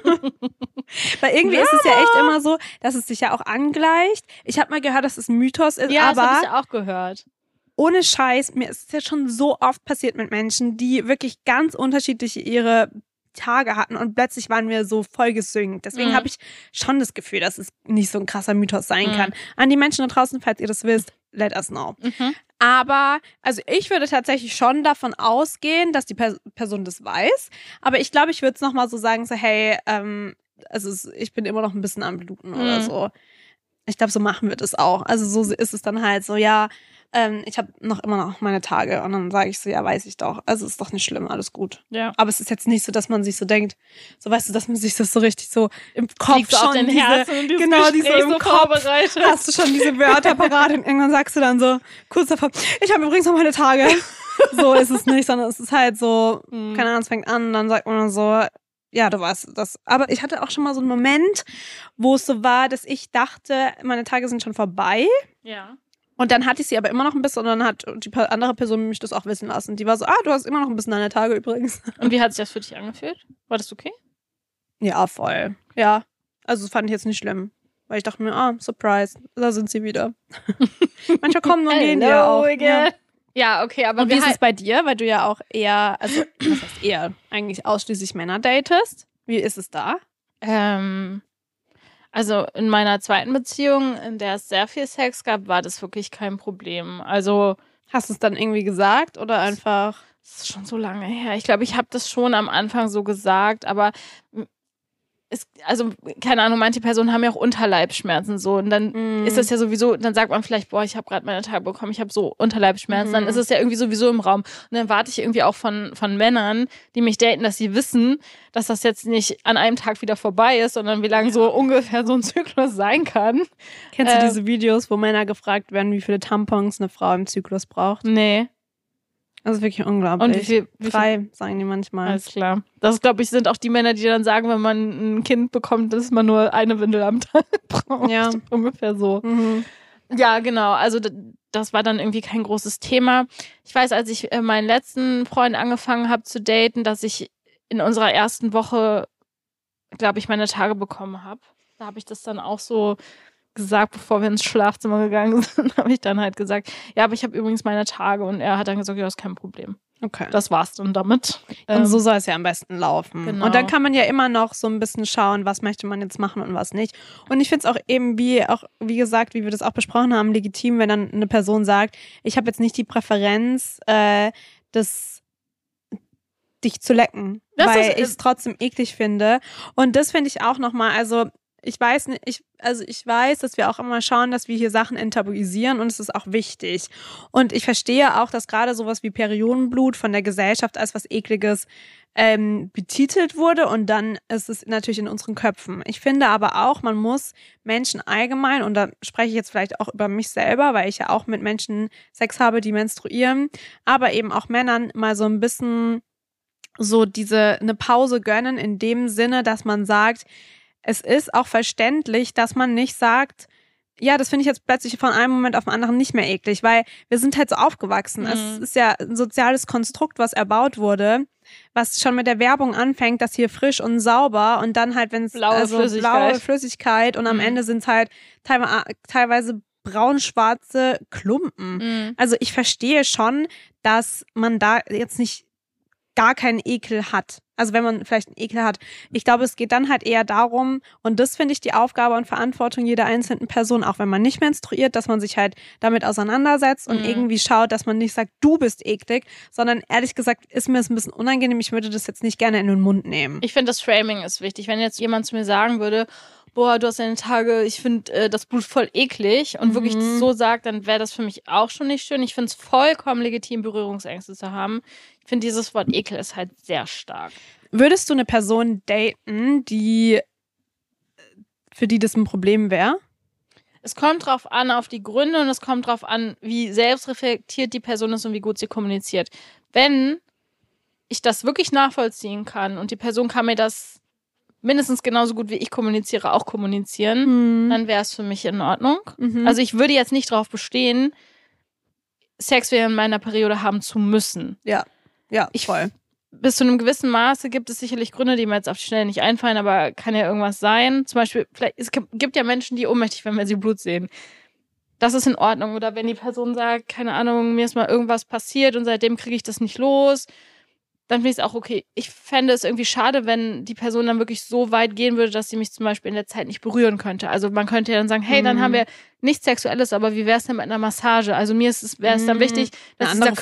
[SPEAKER 2] Weil irgendwie ist es ja echt immer so, dass es sich ja auch angleicht. Ich habe mal gehört, dass es ein Mythos ist,
[SPEAKER 3] ja,
[SPEAKER 2] aber
[SPEAKER 3] das habe ich auch gehört.
[SPEAKER 2] Ohne Scheiß, mir ist es ja schon so oft passiert mit Menschen, die wirklich ganz unterschiedliche ihre Tage hatten und plötzlich waren wir so voll gesynkt. Deswegen habe ich schon das Gefühl, dass es nicht so ein krasser Mythos sein kann. An die Menschen da draußen, falls ihr das wisst, let us know. Aber, also ich würde tatsächlich schon davon ausgehen, dass die Person das weiß. Aber ich glaube, ich würde es nochmal so sagen, so hey, also ich bin immer noch ein bisschen am Bluten oder so. Ich glaube, so machen wir das auch. Also so ist es dann halt so, ja, ich habe immer noch meine Tage und dann sage ich so, ja, weiß ich doch. Also ist doch nicht schlimm, alles gut.
[SPEAKER 3] Ja.
[SPEAKER 2] Aber es ist jetzt nicht so, dass man sich so denkt, so weißt du, dass man sich das so richtig so im Kopf
[SPEAKER 3] liegt schon
[SPEAKER 2] auf den Herzen
[SPEAKER 3] und diese
[SPEAKER 2] im
[SPEAKER 3] so
[SPEAKER 2] Kopf
[SPEAKER 3] vorbereitet.
[SPEAKER 2] hast du schon diese Wörter parat und irgendwann sagst du dann so kurz davor, ich habe übrigens noch meine Tage. So ist es nicht, sondern es ist halt so, keine Ahnung, es fängt an, dann sagt man so, ja, du weißt das. Aber ich hatte auch schon mal so einen Moment, wo es so war, dass ich dachte, meine Tage sind schon vorbei.
[SPEAKER 3] Ja.
[SPEAKER 2] Und dann hatte ich sie aber immer noch ein bisschen und dann hat die andere Person mich das auch wissen lassen. Die war so, du hast immer noch ein bisschen deine Tage übrigens.
[SPEAKER 3] Und wie hat sich das für dich angefühlt? War das okay?
[SPEAKER 2] Ja, voll. Ja, also das fand ich jetzt nicht schlimm. Weil ich dachte mir, surprise, da sind sie wieder. Manchmal kommen und gehen die ja auch.
[SPEAKER 3] Ja, okay, aber
[SPEAKER 2] und wie ist es bei dir? Weil du ja auch eher, also was heißt eher, eigentlich ausschließlich Männer datest. Wie ist es da?
[SPEAKER 3] Also in meiner zweiten Beziehung, in der es sehr viel Sex gab, war das wirklich kein Problem. Also
[SPEAKER 2] Hast du es dann irgendwie gesagt oder einfach?
[SPEAKER 3] das ist schon so lange her. Ich glaube, ich habe das schon am Anfang so gesagt, aber also, keine Ahnung, manche Personen haben ja auch Unterleibsschmerzen so und dann ist das ja sowieso, dann sagt man vielleicht, boah, ich habe gerade meine Tage bekommen, ich habe so Unterleibsschmerzen, dann ist es ja irgendwie sowieso im Raum. Und dann warte ich irgendwie auch von Männern, die mich daten, dass sie wissen, dass das jetzt nicht an einem Tag wieder vorbei ist, sondern wie lange so ungefähr so ein Zyklus sein kann.
[SPEAKER 2] Kennst du diese Videos, wo Männer gefragt werden, wie viele Tampons eine Frau im Zyklus braucht?
[SPEAKER 3] Nee.
[SPEAKER 2] Das ist wirklich unglaublich.
[SPEAKER 3] Und wie viel?
[SPEAKER 2] 3, sagen die manchmal.
[SPEAKER 3] Alles klar. Das, glaube ich, sind auch die Männer, die dann sagen, wenn man ein Kind bekommt, dass man nur eine Windel am Tag braucht.
[SPEAKER 2] Ja.
[SPEAKER 3] Ungefähr so.
[SPEAKER 2] Mhm.
[SPEAKER 3] Ja, genau. Also das war dann irgendwie kein großes Thema. Ich weiß, als ich meinen letzten Freund angefangen habe zu daten, dass ich in unserer ersten Woche, glaube ich, meine Tage bekommen habe. Da habe ich das dann auch so gesagt, bevor wir ins Schlafzimmer gegangen sind, habe ich dann halt gesagt, ja, aber ich habe übrigens meine Tage und er hat dann gesagt, ja, ist kein Problem.
[SPEAKER 2] Okay.
[SPEAKER 3] Das war's dann damit.
[SPEAKER 2] Und so soll es ja am besten laufen.
[SPEAKER 3] Genau.
[SPEAKER 2] Und dann kann man ja immer noch so ein bisschen schauen, was möchte man jetzt machen und was nicht. Und ich finde es auch eben, wie gesagt, wie wir das auch besprochen haben, legitim, wenn dann eine Person sagt, ich habe jetzt nicht die Präferenz, dich zu lecken, weil ich es trotzdem eklig finde. Und das finde ich auch nochmal, also ich weiß, dass wir auch immer schauen, dass wir hier Sachen enttabuisieren und es ist auch wichtig. Und ich verstehe auch, dass gerade sowas wie Periodenblut von der Gesellschaft als was Ekliges betitelt wurde und dann ist es natürlich in unseren Köpfen. Ich finde aber auch, man muss Menschen allgemein, und da spreche ich jetzt vielleicht auch über mich selber, weil ich ja auch mit Menschen Sex habe, die menstruieren, aber eben auch Männern mal so ein bisschen so eine Pause gönnen in dem Sinne, dass man sagt, es ist auch verständlich, dass man nicht sagt, ja, das finde ich jetzt plötzlich von einem Moment auf den anderen nicht mehr eklig, weil wir sind halt so aufgewachsen. Es ist ja ein soziales Konstrukt, was erbaut wurde, was schon mit der Werbung anfängt, dass hier frisch und sauber und dann halt, wenn es blaue Flüssigkeit und am Ende sind es halt teilweise braun-schwarze Klumpen. Also ich verstehe schon, dass man da jetzt nicht gar keinen Ekel hat. Also wenn man vielleicht einen Ekel hat. Ich glaube, es geht dann halt eher darum, und das finde ich die Aufgabe und Verantwortung jeder einzelnen Person, auch wenn man nicht menstruiert, dass man sich halt damit auseinandersetzt und irgendwie schaut, dass man nicht sagt, du bist eklig, sondern ehrlich gesagt ist mir es ein bisschen unangenehm, ich würde das jetzt nicht gerne in den Mund nehmen.
[SPEAKER 3] Ich finde, das Framing ist wichtig. Wenn jetzt jemand zu mir sagen würde, boah, du hast deine Tage, ich finde das Blut voll eklig und wirklich das so sagt, dann wäre das für mich auch schon nicht schön. Ich finde es vollkommen legitim, Berührungsängste zu haben. Ich finde, dieses Wort Ekel ist halt sehr stark.
[SPEAKER 2] Würdest du eine Person daten, für die das ein Problem wäre?
[SPEAKER 3] Es kommt drauf an, auf die Gründe und es kommt drauf an, wie selbstreflektiert die Person ist und wie gut sie kommuniziert. Wenn ich das wirklich nachvollziehen kann und die Person kann mir das mindestens genauso gut wie ich kommuniziere, auch kommunizieren, dann wäre es für mich in Ordnung. Also ich würde jetzt nicht darauf bestehen, Sex während meiner Periode haben zu müssen.
[SPEAKER 2] Ja, voll.
[SPEAKER 3] Bis zu einem gewissen Maße gibt es sicherlich Gründe, die mir jetzt auf die Schnelle nicht einfallen, aber kann ja irgendwas sein. Zum Beispiel, es gibt ja Menschen, die ohnmächtig werden, wenn sie Blut sehen. Das ist in Ordnung. Oder wenn die Person sagt, keine Ahnung, mir ist mal irgendwas passiert und seitdem kriege ich das nicht los, dann finde ich es auch okay. Ich fände es irgendwie schade, wenn die Person dann wirklich so weit gehen würde, dass sie mich zum Beispiel in der Zeit nicht berühren könnte. Also man könnte ja dann sagen, hey, dann haben wir nichts Sexuelles, aber wie wäre es denn mit einer Massage? Also wäre es dann wichtig, dass der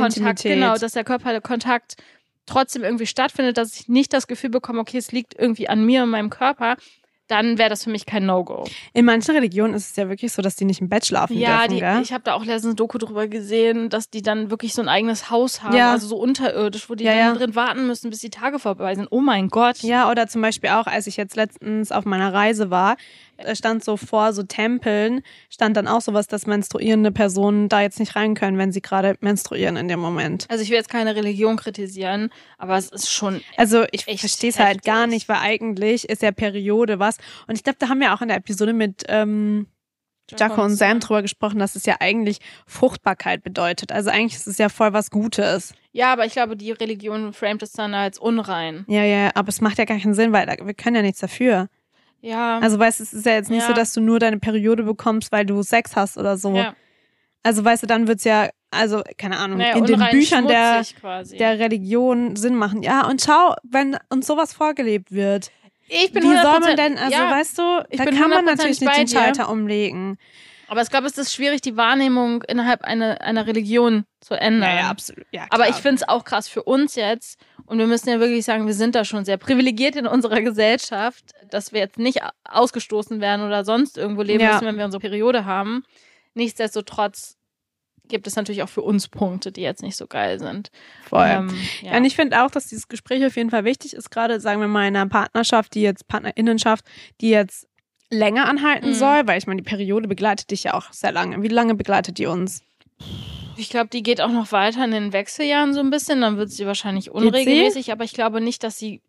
[SPEAKER 3] Körperkontakt trotzdem irgendwie stattfindet, dass ich nicht das Gefühl bekomme, okay, es liegt irgendwie an mir und meinem Körper, dann wäre das für mich kein No-Go.
[SPEAKER 2] In manchen Religionen ist es ja wirklich so, dass die nicht im Bett schlafen dürfen, gell?
[SPEAKER 3] Ich habe da auch letztens ein Doku drüber gesehen, dass die dann wirklich so ein eigenes Haus haben, also so unterirdisch, wo die dann drin warten müssen, bis die Tage vorbei sind. Oh mein Gott.
[SPEAKER 2] Ja, oder zum Beispiel auch, als ich jetzt letztens auf meiner Reise war, stand so vor so Tempeln, stand dann auch sowas, dass menstruierende Personen da jetzt nicht rein können, wenn sie gerade menstruieren in dem Moment.
[SPEAKER 3] Also ich will jetzt keine Religion kritisieren, aber es ist schon
[SPEAKER 2] Also ich verstehe es halt gar nicht, weil eigentlich ist ja Periode was. Und ich glaube, da haben wir auch in der Episode mit Jaco und Sam drüber gesprochen, dass es ja eigentlich Fruchtbarkeit bedeutet. Also eigentlich ist es ja voll was Gutes.
[SPEAKER 3] Ja, aber ich glaube, die Religion framet es dann als unrein.
[SPEAKER 2] Ja, aber es macht ja gar keinen Sinn, weil wir können ja nichts dafür.
[SPEAKER 3] Ja.
[SPEAKER 2] Also weißt du, es ist ja jetzt nicht so, dass du nur deine Periode bekommst, weil du Sex hast oder so. Ja. Also weißt du, dann wird's ja, also keine Ahnung, in den Büchern der Religion Sinn machen. Ja, und schau, wenn uns sowas vorgelebt wird.
[SPEAKER 3] Ich bin
[SPEAKER 2] Wie soll man
[SPEAKER 3] 100%,
[SPEAKER 2] denn, also
[SPEAKER 3] ja,
[SPEAKER 2] weißt du,
[SPEAKER 3] ich
[SPEAKER 2] da
[SPEAKER 3] bin
[SPEAKER 2] kann man
[SPEAKER 3] 100%
[SPEAKER 2] natürlich nicht
[SPEAKER 3] bei
[SPEAKER 2] den
[SPEAKER 3] dir.
[SPEAKER 2] Schalter umlegen.
[SPEAKER 3] Aber ich glaube, es ist schwierig, die Wahrnehmung innerhalb einer Religion zu ändern.
[SPEAKER 2] absolut. Ja,
[SPEAKER 3] Aber ich finde es auch krass für uns jetzt. Und wir müssen ja wirklich sagen, wir sind da schon sehr privilegiert in unserer Gesellschaft, dass wir jetzt nicht ausgestoßen werden oder sonst irgendwo leben müssen, wenn wir unsere Periode haben. Nichtsdestotrotz gibt es natürlich auch für uns Punkte, die jetzt nicht so geil sind.
[SPEAKER 2] Voll. Ja, und ich finde auch, dass dieses Gespräch auf jeden Fall wichtig ist, gerade, sagen wir mal, in einer Partnerschaft, Partnerinnenschaft, die jetzt länger anhalten soll, weil ich meine, die Periode begleitet dich ja auch sehr lange. Wie lange begleitet die uns?
[SPEAKER 3] Ich glaube, die geht auch noch weiter in den Wechseljahren so ein bisschen, dann wird sie wahrscheinlich unregelmäßig, aber ich glaube nicht, dass sie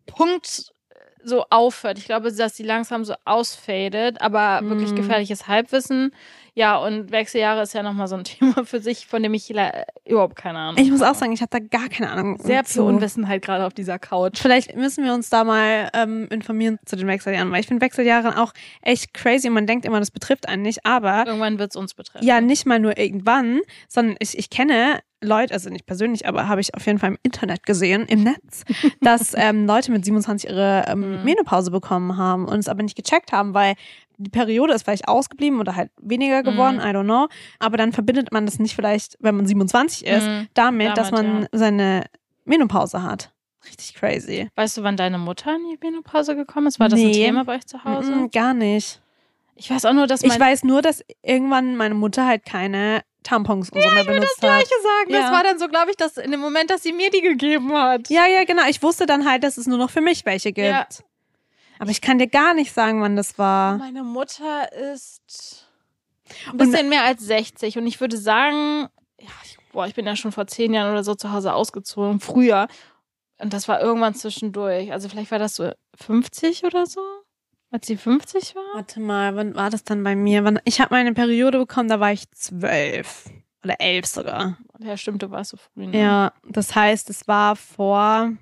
[SPEAKER 3] so aufhört. Ich glaube, dass sie langsam so ausfadet, aber wirklich gefährliches Halbwissen. Ja, und Wechseljahre ist ja nochmal so ein Thema für sich, von dem ich überhaupt keine Ahnung habe.
[SPEAKER 2] Ich muss auch sagen, ich habe da gar keine Ahnung.
[SPEAKER 3] Sehr viel Unwissenheit gerade auf dieser Couch.
[SPEAKER 2] Vielleicht müssen wir uns da mal informieren zu den Wechseljahren, weil ich finde Wechseljahre auch echt crazy und man denkt immer, das betrifft einen nicht, aber
[SPEAKER 3] irgendwann wird es uns betreffen.
[SPEAKER 2] Ja, nicht mal nur irgendwann, sondern ich kenne Leute, also nicht persönlich, aber habe ich auf jeden Fall im Internet gesehen, im Netz, dass Leute mit 27 ihre Menopause bekommen haben und es aber nicht gecheckt haben, weil die Periode ist vielleicht ausgeblieben oder halt weniger geworden, I don't know. Aber dann verbindet man das nicht vielleicht, wenn man 27 ist, damit dass man seine Menopause hat. Richtig crazy.
[SPEAKER 3] Weißt du, wann deine Mutter in die Menopause gekommen ist? War das ein Thema bei euch zu Hause?
[SPEAKER 2] Gar nicht.
[SPEAKER 3] Ich weiß auch nur, dass
[SPEAKER 2] ich weiß nur, dass irgendwann meine Mutter halt keine Tampons und so mehr benutzt hat.
[SPEAKER 3] Ja, ich will das Gleiche sagen. Das war dann so, glaube ich, dass in dem Moment, dass sie mir die gegeben hat.
[SPEAKER 2] Ja, genau. Ich wusste dann halt, dass es nur noch für mich welche gibt. Ja. Aber ich kann dir gar nicht sagen, wann das war.
[SPEAKER 3] Meine Mutter ist ein bisschen mehr als 60 und ich würde sagen, ich bin ja schon vor 10 Jahren oder so zu Hause ausgezogen, früher. Und das war irgendwann zwischendurch. Also vielleicht war das so 50 oder so, als sie 50 war.
[SPEAKER 2] Warte mal, wann war das dann bei mir? Ich habe meine Periode bekommen, da war ich 12 oder 11 sogar.
[SPEAKER 3] Ja, stimmt, du warst so früh. Ne?
[SPEAKER 2] Ja, das heißt, es war vor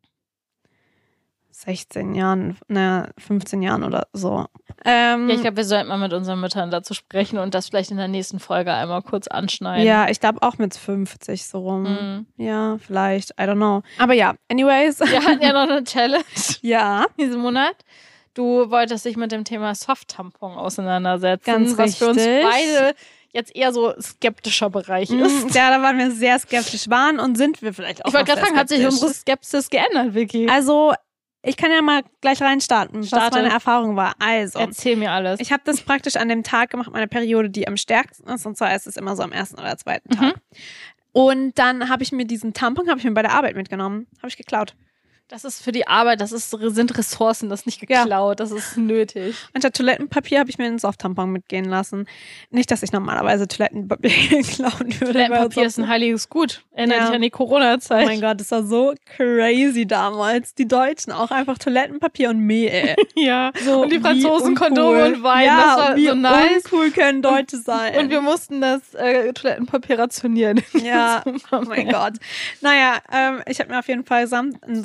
[SPEAKER 2] 16 Jahren, 15 Jahren oder so.
[SPEAKER 3] Ja, ich glaube, wir sollten mal mit unseren Müttern dazu sprechen und das vielleicht in der nächsten Folge einmal kurz anschneiden.
[SPEAKER 2] Ja, ich glaube auch mit 50 so rum. Ja, vielleicht, I don't know. Aber ja, anyways.
[SPEAKER 3] Wir hatten ja noch eine Challenge.
[SPEAKER 2] Ja.
[SPEAKER 3] Diesen Monat. Du wolltest dich mit dem Thema Soft-Tampon auseinandersetzen.
[SPEAKER 2] Ganz
[SPEAKER 3] was
[SPEAKER 2] richtig.
[SPEAKER 3] Für uns beide jetzt eher so skeptischer Bereich ist.
[SPEAKER 2] Ja, da waren wir sehr skeptisch. Waren und sind wir vielleicht auch.
[SPEAKER 3] Ich wollte gerade fragen, hat sich unsere Skepsis geändert, Vicky?
[SPEAKER 2] Also, ich kann ja mal gleich reinstarten, was meine Erfahrung war. Also,
[SPEAKER 3] erzähl mir alles.
[SPEAKER 2] Ich habe das praktisch an dem Tag gemacht, meine Periode, die am stärksten ist. Und zwar ist es immer so am ersten oder zweiten Tag. Und dann habe ich mir diesen Tampon bei der Arbeit mitgenommen. Habe ich geklaut.
[SPEAKER 3] Das ist für die Arbeit, sind Ressourcen, das ist nicht geklaut, das ist nötig.
[SPEAKER 2] Anstatt Toilettenpapier habe ich mir einen Soft-Tampon mitgehen lassen. Nicht, dass ich normalerweise Toilettenpapier klauen würde.
[SPEAKER 3] Toilettenpapier ist ein heiliges Gut. Erinnere dich an die Corona-Zeit.
[SPEAKER 2] Oh mein Gott, das war so crazy damals. Die Deutschen auch einfach Toilettenpapier und Mehl.
[SPEAKER 3] Ja, so und die Franzosen Kondome und Wein.
[SPEAKER 2] Ja,
[SPEAKER 3] das war
[SPEAKER 2] wie
[SPEAKER 3] so nice.
[SPEAKER 2] Uncool können Deutsche sein.
[SPEAKER 3] Und wir mussten das Toilettenpapier rationieren.
[SPEAKER 2] Ja, oh mein Gott. Naja, ich habe mir auf jeden Fall einen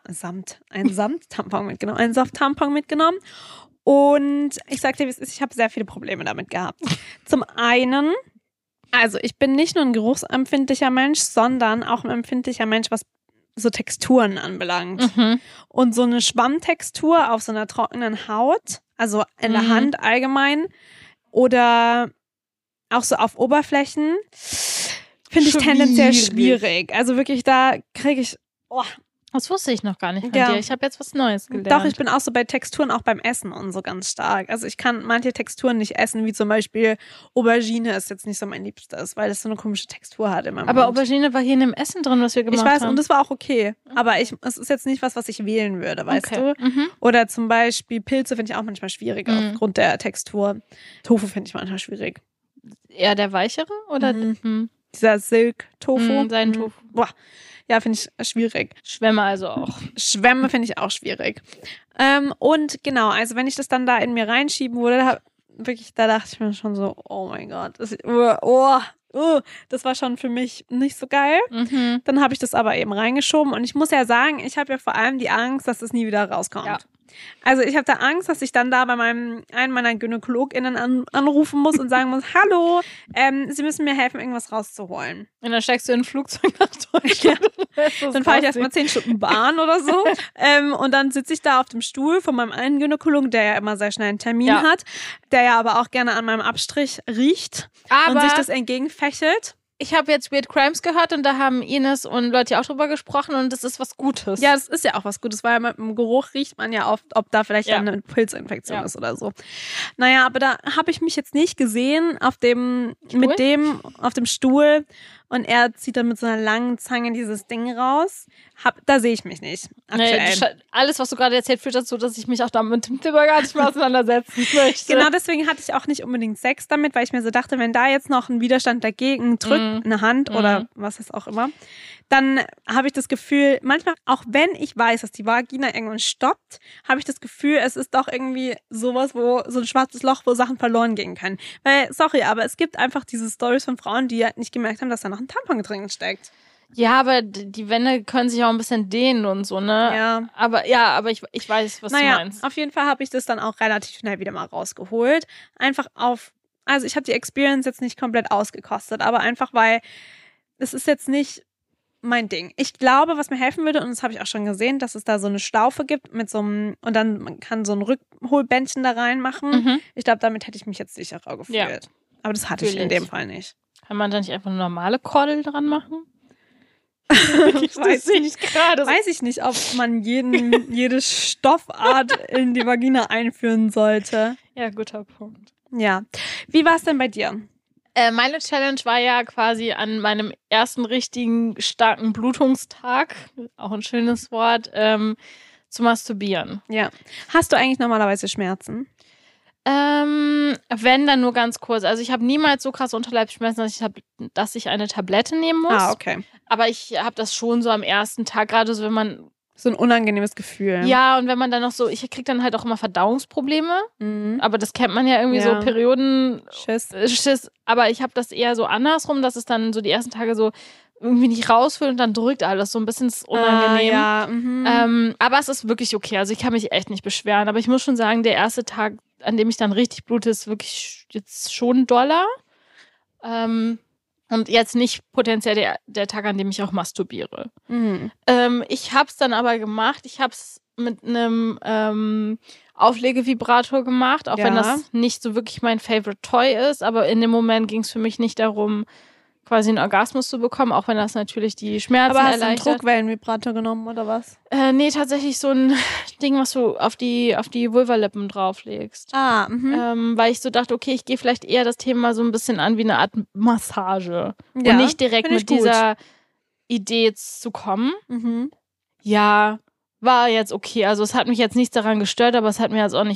[SPEAKER 2] Samt-Tampon mitgenommen. Einen Soft-Tampon mitgenommen. Und ich sag dir, wie es ist, ich habe sehr viele Probleme damit gehabt. Zum einen, also ich bin nicht nur ein geruchsempfindlicher Mensch, sondern auch ein empfindlicher Mensch, was so Texturen anbelangt. Und so eine Schwammtextur auf so einer trockenen Haut, also in der Hand allgemein, oder auch so auf Oberflächen, finde ich tendenziell schwierig. Also wirklich, da kriege ich...
[SPEAKER 3] Das wusste ich noch gar nicht von dir. Ich habe jetzt was Neues gelernt.
[SPEAKER 2] Doch, ich bin auch so bei Texturen, auch beim Essen und so ganz stark. Also ich kann manche Texturen nicht essen, wie zum Beispiel Aubergine ist jetzt nicht so mein Liebstes, weil das so eine komische Textur hat in meinem Mund.
[SPEAKER 3] Aber Aubergine war hier in dem Essen drin, was wir gemacht haben.
[SPEAKER 2] Ich weiß, und das war auch okay. Aber es ist jetzt nicht was ich wählen würde, weißt du? Oder zum Beispiel Pilze finde ich auch manchmal schwierig aufgrund der Textur. Tofu finde ich manchmal schwierig.
[SPEAKER 3] Eher der weichere? Oder
[SPEAKER 2] dieser Silk-Tofu?
[SPEAKER 3] Sein Tofu.
[SPEAKER 2] Boah. Ja, finde ich schwierig.
[SPEAKER 3] Schwämme also auch.
[SPEAKER 2] Schwämme finde ich auch schwierig. Und genau, also wenn ich das dann da in mir reinschieben würde, da dachte ich mir schon so, oh mein Gott, das war schon für mich nicht so geil. Dann habe ich das aber eben reingeschoben und ich muss ja sagen, ich habe ja vor allem die Angst, dass es nie wieder rauskommt. Ja. Also ich habe da Angst, dass ich dann da bei einem meiner GynäkologInnen anrufen muss und sagen muss, hallo, Sie müssen mir helfen, irgendwas rauszuholen.
[SPEAKER 3] Und dann steigst du in ein Flugzeug nach Deutschland.
[SPEAKER 2] Dann fahre ich erstmal 10 Stunden Bahn oder so. Und dann sitze ich da auf dem Stuhl von meinem einen Gynäkologen, der ja immer sehr schnell einen Termin hat, der ja aber auch gerne an meinem Abstrich riecht und sich das entgegenfächelt.
[SPEAKER 3] Ich habe jetzt Weird Crimes gehört und da haben Ines und Leute auch drüber gesprochen und das ist was Gutes.
[SPEAKER 2] Ja, das ist ja auch was Gutes, weil mit dem Geruch riecht man ja oft, ob da vielleicht eine Pilzinfektion ist oder so. Naja, aber da habe ich mich jetzt nicht gesehen auf dem Stuhl und er zieht dann mit so einer langen Zange dieses Ding raus. Da sehe ich mich nicht. Aktuell.
[SPEAKER 3] Nee, alles, was du gerade erzählt, führt dazu, dass ich mich auch damit mit dem Thema gar nicht mehr auseinandersetzen möchte.
[SPEAKER 2] Genau, deswegen hatte ich auch nicht unbedingt Sex damit, weil ich mir so dachte, wenn da jetzt noch ein Widerstand dagegen drückt, eine Hand oder was es auch immer, dann habe ich das Gefühl, manchmal, auch wenn ich weiß, dass die Vagina irgendwann stoppt, habe ich das Gefühl, es ist doch irgendwie sowas, wo so ein schwarzes Loch, wo Sachen verloren gehen können. Weil, sorry, aber es gibt einfach diese Stories von Frauen, die halt nicht gemerkt haben, dass da noch ein Tampon drin steckt.
[SPEAKER 3] Ja, aber die Wände können sich auch ein bisschen dehnen und so, ne?
[SPEAKER 2] Ja.
[SPEAKER 3] Aber ich weiß, was du meinst.
[SPEAKER 2] Auf jeden Fall habe ich das dann auch relativ schnell wieder mal rausgeholt. Einfach also ich habe die Experience jetzt nicht komplett ausgekostet, aber einfach, weil es ist jetzt nicht mein Ding. Ich glaube, was mir helfen würde, und das habe ich auch schon gesehen, dass es da so eine Schlaufe gibt mit so einem, und dann man kann so ein Rückholbändchen da reinmachen. Ich glaube, damit hätte ich mich jetzt sicherer gefühlt.
[SPEAKER 3] Ja.
[SPEAKER 2] Aber das hatte ich in dem Fall nicht.
[SPEAKER 3] Kann man da nicht einfach eine normale Kordel dran machen?
[SPEAKER 2] Weiß ich nicht, ob man jede Stoffart in die Vagina einführen sollte.
[SPEAKER 3] Ja, guter Punkt.
[SPEAKER 2] Ja. Wie war es denn bei dir?
[SPEAKER 3] Meine Challenge war ja quasi an meinem ersten richtigen starken Blutungstag, auch ein schönes Wort, zu masturbieren.
[SPEAKER 2] Ja. Hast du eigentlich normalerweise Schmerzen?
[SPEAKER 3] Wenn, dann nur ganz kurz. Also ich habe niemals so krasse Unterleibsschmerzen, dass ich eine Tablette nehmen muss.
[SPEAKER 2] Ah, okay.
[SPEAKER 3] Aber ich habe das schon so am ersten Tag, gerade so, wenn man...
[SPEAKER 2] So ein unangenehmes Gefühl.
[SPEAKER 3] Ja, und wenn man dann noch so... Ich kriege dann halt auch immer Verdauungsprobleme. Aber das kennt man ja irgendwie so Perioden... Schiss. Aber ich habe das eher so andersrum, dass es dann so die ersten Tage so irgendwie nicht rausfühlt und dann drückt alles so ein bisschen unangenehm. Aber es ist wirklich okay. Also ich kann mich echt nicht beschweren. Aber ich muss schon sagen, der erste Tag, an dem ich dann richtig blute, ist wirklich jetzt schon doller. Und jetzt nicht potenziell der Tag, an dem ich auch masturbiere. Ich hab's dann aber gemacht. Ich hab's mit einem Auflegevibrator gemacht, auch wenn das nicht so wirklich mein Favorite Toy ist. Aber in dem Moment ging es für mich nicht darum, quasi einen Orgasmus zu bekommen, auch wenn das natürlich die Schmerzen erleichtert.
[SPEAKER 2] Aber hast du einen Druckwellenvibrator genommen oder was?
[SPEAKER 3] Nee, tatsächlich so ein Ding, was du auf die Vulvalippen drauflegst. Weil ich so dachte, okay, ich gehe vielleicht eher das Thema so ein bisschen an wie eine Art Massage. Und nicht direkt mit dieser Idee zu kommen. Ja, war jetzt okay. Also es hat mich jetzt nichts daran gestört, aber es hat mir jetzt auch nicht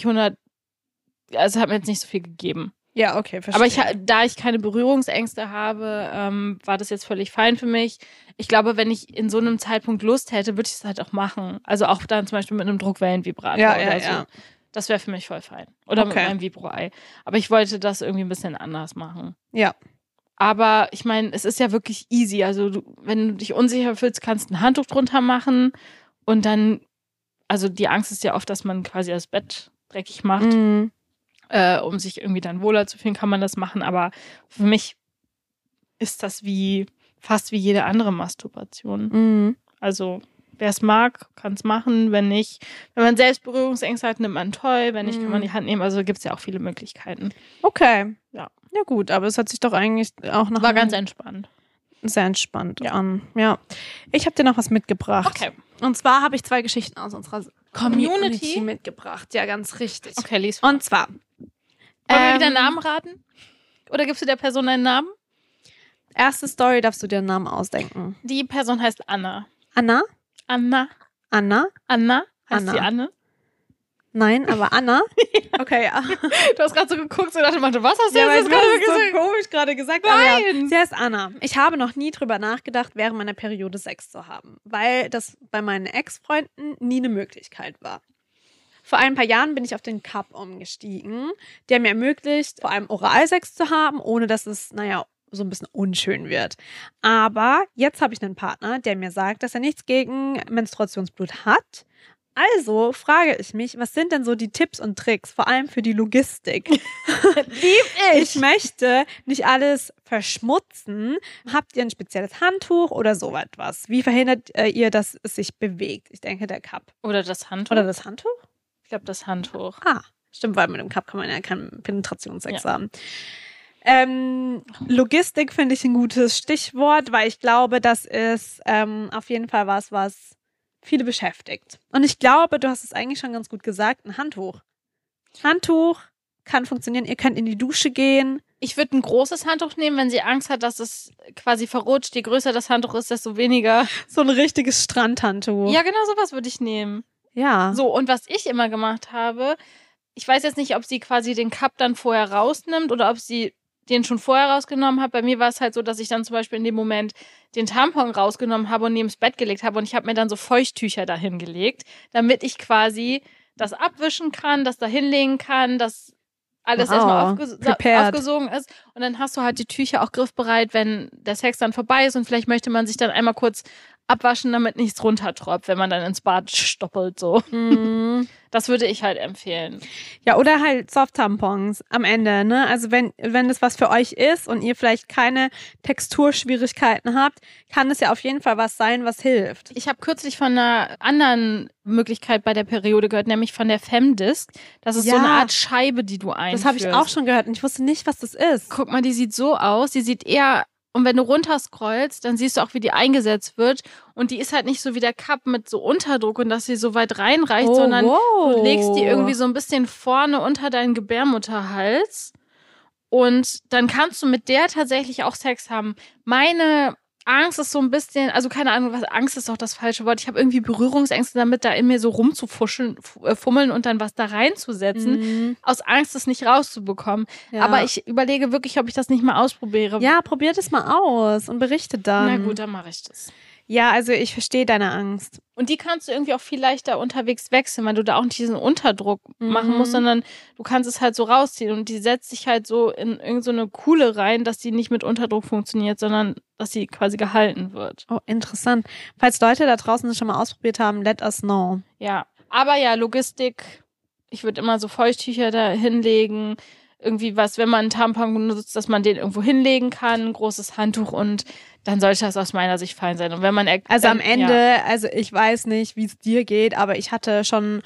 [SPEAKER 3] es hat mir jetzt nicht so viel gegeben.
[SPEAKER 2] Ja, okay, verstehe.
[SPEAKER 3] Aber da ich keine Berührungsängste habe, war das jetzt völlig fein für mich. Ich glaube, wenn ich in so einem Zeitpunkt Lust hätte, würde ich es halt auch machen. Also auch dann zum Beispiel mit einem Druckwellenvibrator oder so. Ja. Das wäre für mich voll fein. Oder mit meinem Vibro-Ei. Aber ich wollte das irgendwie ein bisschen anders machen.
[SPEAKER 2] Ja.
[SPEAKER 3] Aber ich meine, es ist ja wirklich easy. Also wenn du dich unsicher fühlst, kannst du ein Handtuch drunter machen und dann, also die Angst ist ja oft, dass man quasi das Bett dreckig macht. Um sich irgendwie dann wohler zu fühlen, kann man das machen. Aber für mich ist das fast wie jede andere Masturbation. Also wer es mag, kann es machen. Wenn nicht, wenn man selbst Berührungsängste hat, nimmt man ein Toy. Wenn nicht, kann man die Hand nehmen. Also gibt es ja auch viele Möglichkeiten.
[SPEAKER 2] Okay.
[SPEAKER 3] Ja.
[SPEAKER 2] Ja gut, aber es hat sich doch eigentlich auch noch...
[SPEAKER 3] War ganz entspannt.
[SPEAKER 2] Sehr entspannt an. Ja. Ich habe dir noch was mitgebracht.
[SPEAKER 3] Okay.
[SPEAKER 2] Und zwar habe ich 2 Geschichten aus unserer Community mitgebracht. Ja, ganz richtig.
[SPEAKER 3] Okay, lies vor.
[SPEAKER 2] Und zwar...
[SPEAKER 3] Wollen wir wieder Namen raten? Oder gibst du der Person einen Namen?
[SPEAKER 2] Erste Story, darfst du dir einen Namen ausdenken.
[SPEAKER 3] Die Person heißt Anna.
[SPEAKER 2] Anna?
[SPEAKER 3] Anna.
[SPEAKER 2] Anna?
[SPEAKER 3] Anna? Heißt
[SPEAKER 2] Anna.
[SPEAKER 3] sie Anne?
[SPEAKER 2] Nein, aber Anna? Okay, ja.
[SPEAKER 3] Du hast gerade so geguckt und dachte, was hast du
[SPEAKER 2] jetzt
[SPEAKER 3] gerade
[SPEAKER 2] gesagt? So komisch gerade gesagt.
[SPEAKER 3] Nein!
[SPEAKER 2] Aber ja, sie heißt Anna. Ich habe noch nie drüber nachgedacht, während meiner Periode Sex zu haben, weil das bei meinen Ex-Freunden nie eine Möglichkeit war. Vor ein paar Jahren bin ich auf den Cup umgestiegen, der mir ermöglicht, vor allem Oralsex zu haben, ohne dass es, so ein bisschen unschön wird. Aber jetzt habe ich einen Partner, der mir sagt, dass er nichts gegen Menstruationsblut hat, Also frage ich mich, was sind denn so die Tipps und Tricks, vor allem für die Logistik? Ich möchte nicht alles verschmutzen. Habt ihr ein spezielles Handtuch oder so etwas? Wie verhindert ihr, dass es sich bewegt? Ich denke, der Cup.
[SPEAKER 3] Oder das Handtuch.
[SPEAKER 2] Oder das Handtuch?
[SPEAKER 3] Ich glaube, das Handtuch.
[SPEAKER 2] Ah, stimmt, weil mit dem Cup kann man ja keinen Penetrationssex haben. Logistik finde ich ein gutes Stichwort, weil ich glaube, das ist auf jeden Fall was viele beschäftigt. Und ich glaube, du hast es eigentlich schon ganz gut gesagt, ein Handtuch. Handtuch kann funktionieren. Ihr könnt in die Dusche gehen.
[SPEAKER 3] Ich würde ein großes Handtuch nehmen, wenn sie Angst hat, dass es quasi verrutscht. Je größer das Handtuch ist, desto weniger.
[SPEAKER 2] So ein richtiges Strandhandtuch.
[SPEAKER 3] Ja, genau sowas würde ich nehmen.
[SPEAKER 2] Ja.
[SPEAKER 3] So, und was ich immer gemacht habe, ich weiß jetzt nicht, ob sie quasi den Cup dann vorher rausnimmt oder ob sie den schon vorher rausgenommen hat. Bei mir war es halt so, dass ich dann zum Beispiel in dem Moment den Tampon rausgenommen habe und neben das Bett gelegt habe und ich habe mir dann so Feuchttücher dahin gelegt, damit ich quasi das abwischen kann, das da hinlegen kann, dass alles erstmal aufgesogen ist. Und dann hast du halt die Tücher auch griffbereit, wenn der Sex dann vorbei ist und vielleicht möchte man sich dann einmal kurz abwaschen, damit nichts runtertropft, wenn man dann ins Bad stoppelt, so.
[SPEAKER 2] Mhm.
[SPEAKER 3] Das würde ich halt empfehlen.
[SPEAKER 2] Ja, oder halt Soft-Tampons am Ende, ne? Also wenn das was für euch ist und ihr vielleicht keine Texturschwierigkeiten habt, kann es ja auf jeden Fall was sein, was hilft.
[SPEAKER 3] Ich habe kürzlich von einer anderen Möglichkeit bei der Periode gehört, nämlich von der Femdisc. Das ist so eine Art Scheibe, die du einführst.
[SPEAKER 2] Das habe ich auch schon gehört und ich wusste nicht, was das ist.
[SPEAKER 3] Guck mal, die sieht so aus. Die sieht eher... Und wenn du runterscrollst, dann siehst du auch, wie die eingesetzt wird. Und die ist halt nicht so wie der Cup mit so Unterdruck und dass sie so weit reinreicht, sondern du legst die irgendwie so ein bisschen vorne unter deinen Gebärmutterhals. Und dann kannst du mit der tatsächlich auch Sex haben. Meine Angst ist so ein bisschen, also keine Ahnung, was Angst ist auch das falsche Wort. Ich habe irgendwie Berührungsängste damit, da in mir so fummeln und dann was da reinzusetzen, aus Angst, es nicht rauszubekommen. Ja. Aber ich überlege wirklich, ob ich das nicht mal ausprobiere.
[SPEAKER 2] Ja, probier das mal aus und berichte dann.
[SPEAKER 3] Na gut, dann mache ich das.
[SPEAKER 2] Ja, also ich verstehe deine Angst.
[SPEAKER 3] Und die kannst du irgendwie auch viel leichter unterwegs wechseln, weil du da auch nicht diesen Unterdruck machen musst, sondern du kannst es halt so rausziehen und die setzt sich halt so in irgend so eine Kuhle rein, dass die nicht mit Unterdruck funktioniert, sondern dass sie quasi gehalten wird.
[SPEAKER 2] Oh, interessant. Falls Leute da draußen das schon mal ausprobiert haben, let us know.
[SPEAKER 3] Ja, aber ja, Logistik, ich würde immer so Feuchttücher da hinlegen, irgendwie was, wenn man einen Tampon benutzt, dass man den irgendwo hinlegen kann, ein großes Handtuch und dann sollte das aus meiner Sicht fein sein. Und wenn man
[SPEAKER 2] also am Ende, also ich weiß nicht, wie es dir geht, aber ich hatte schon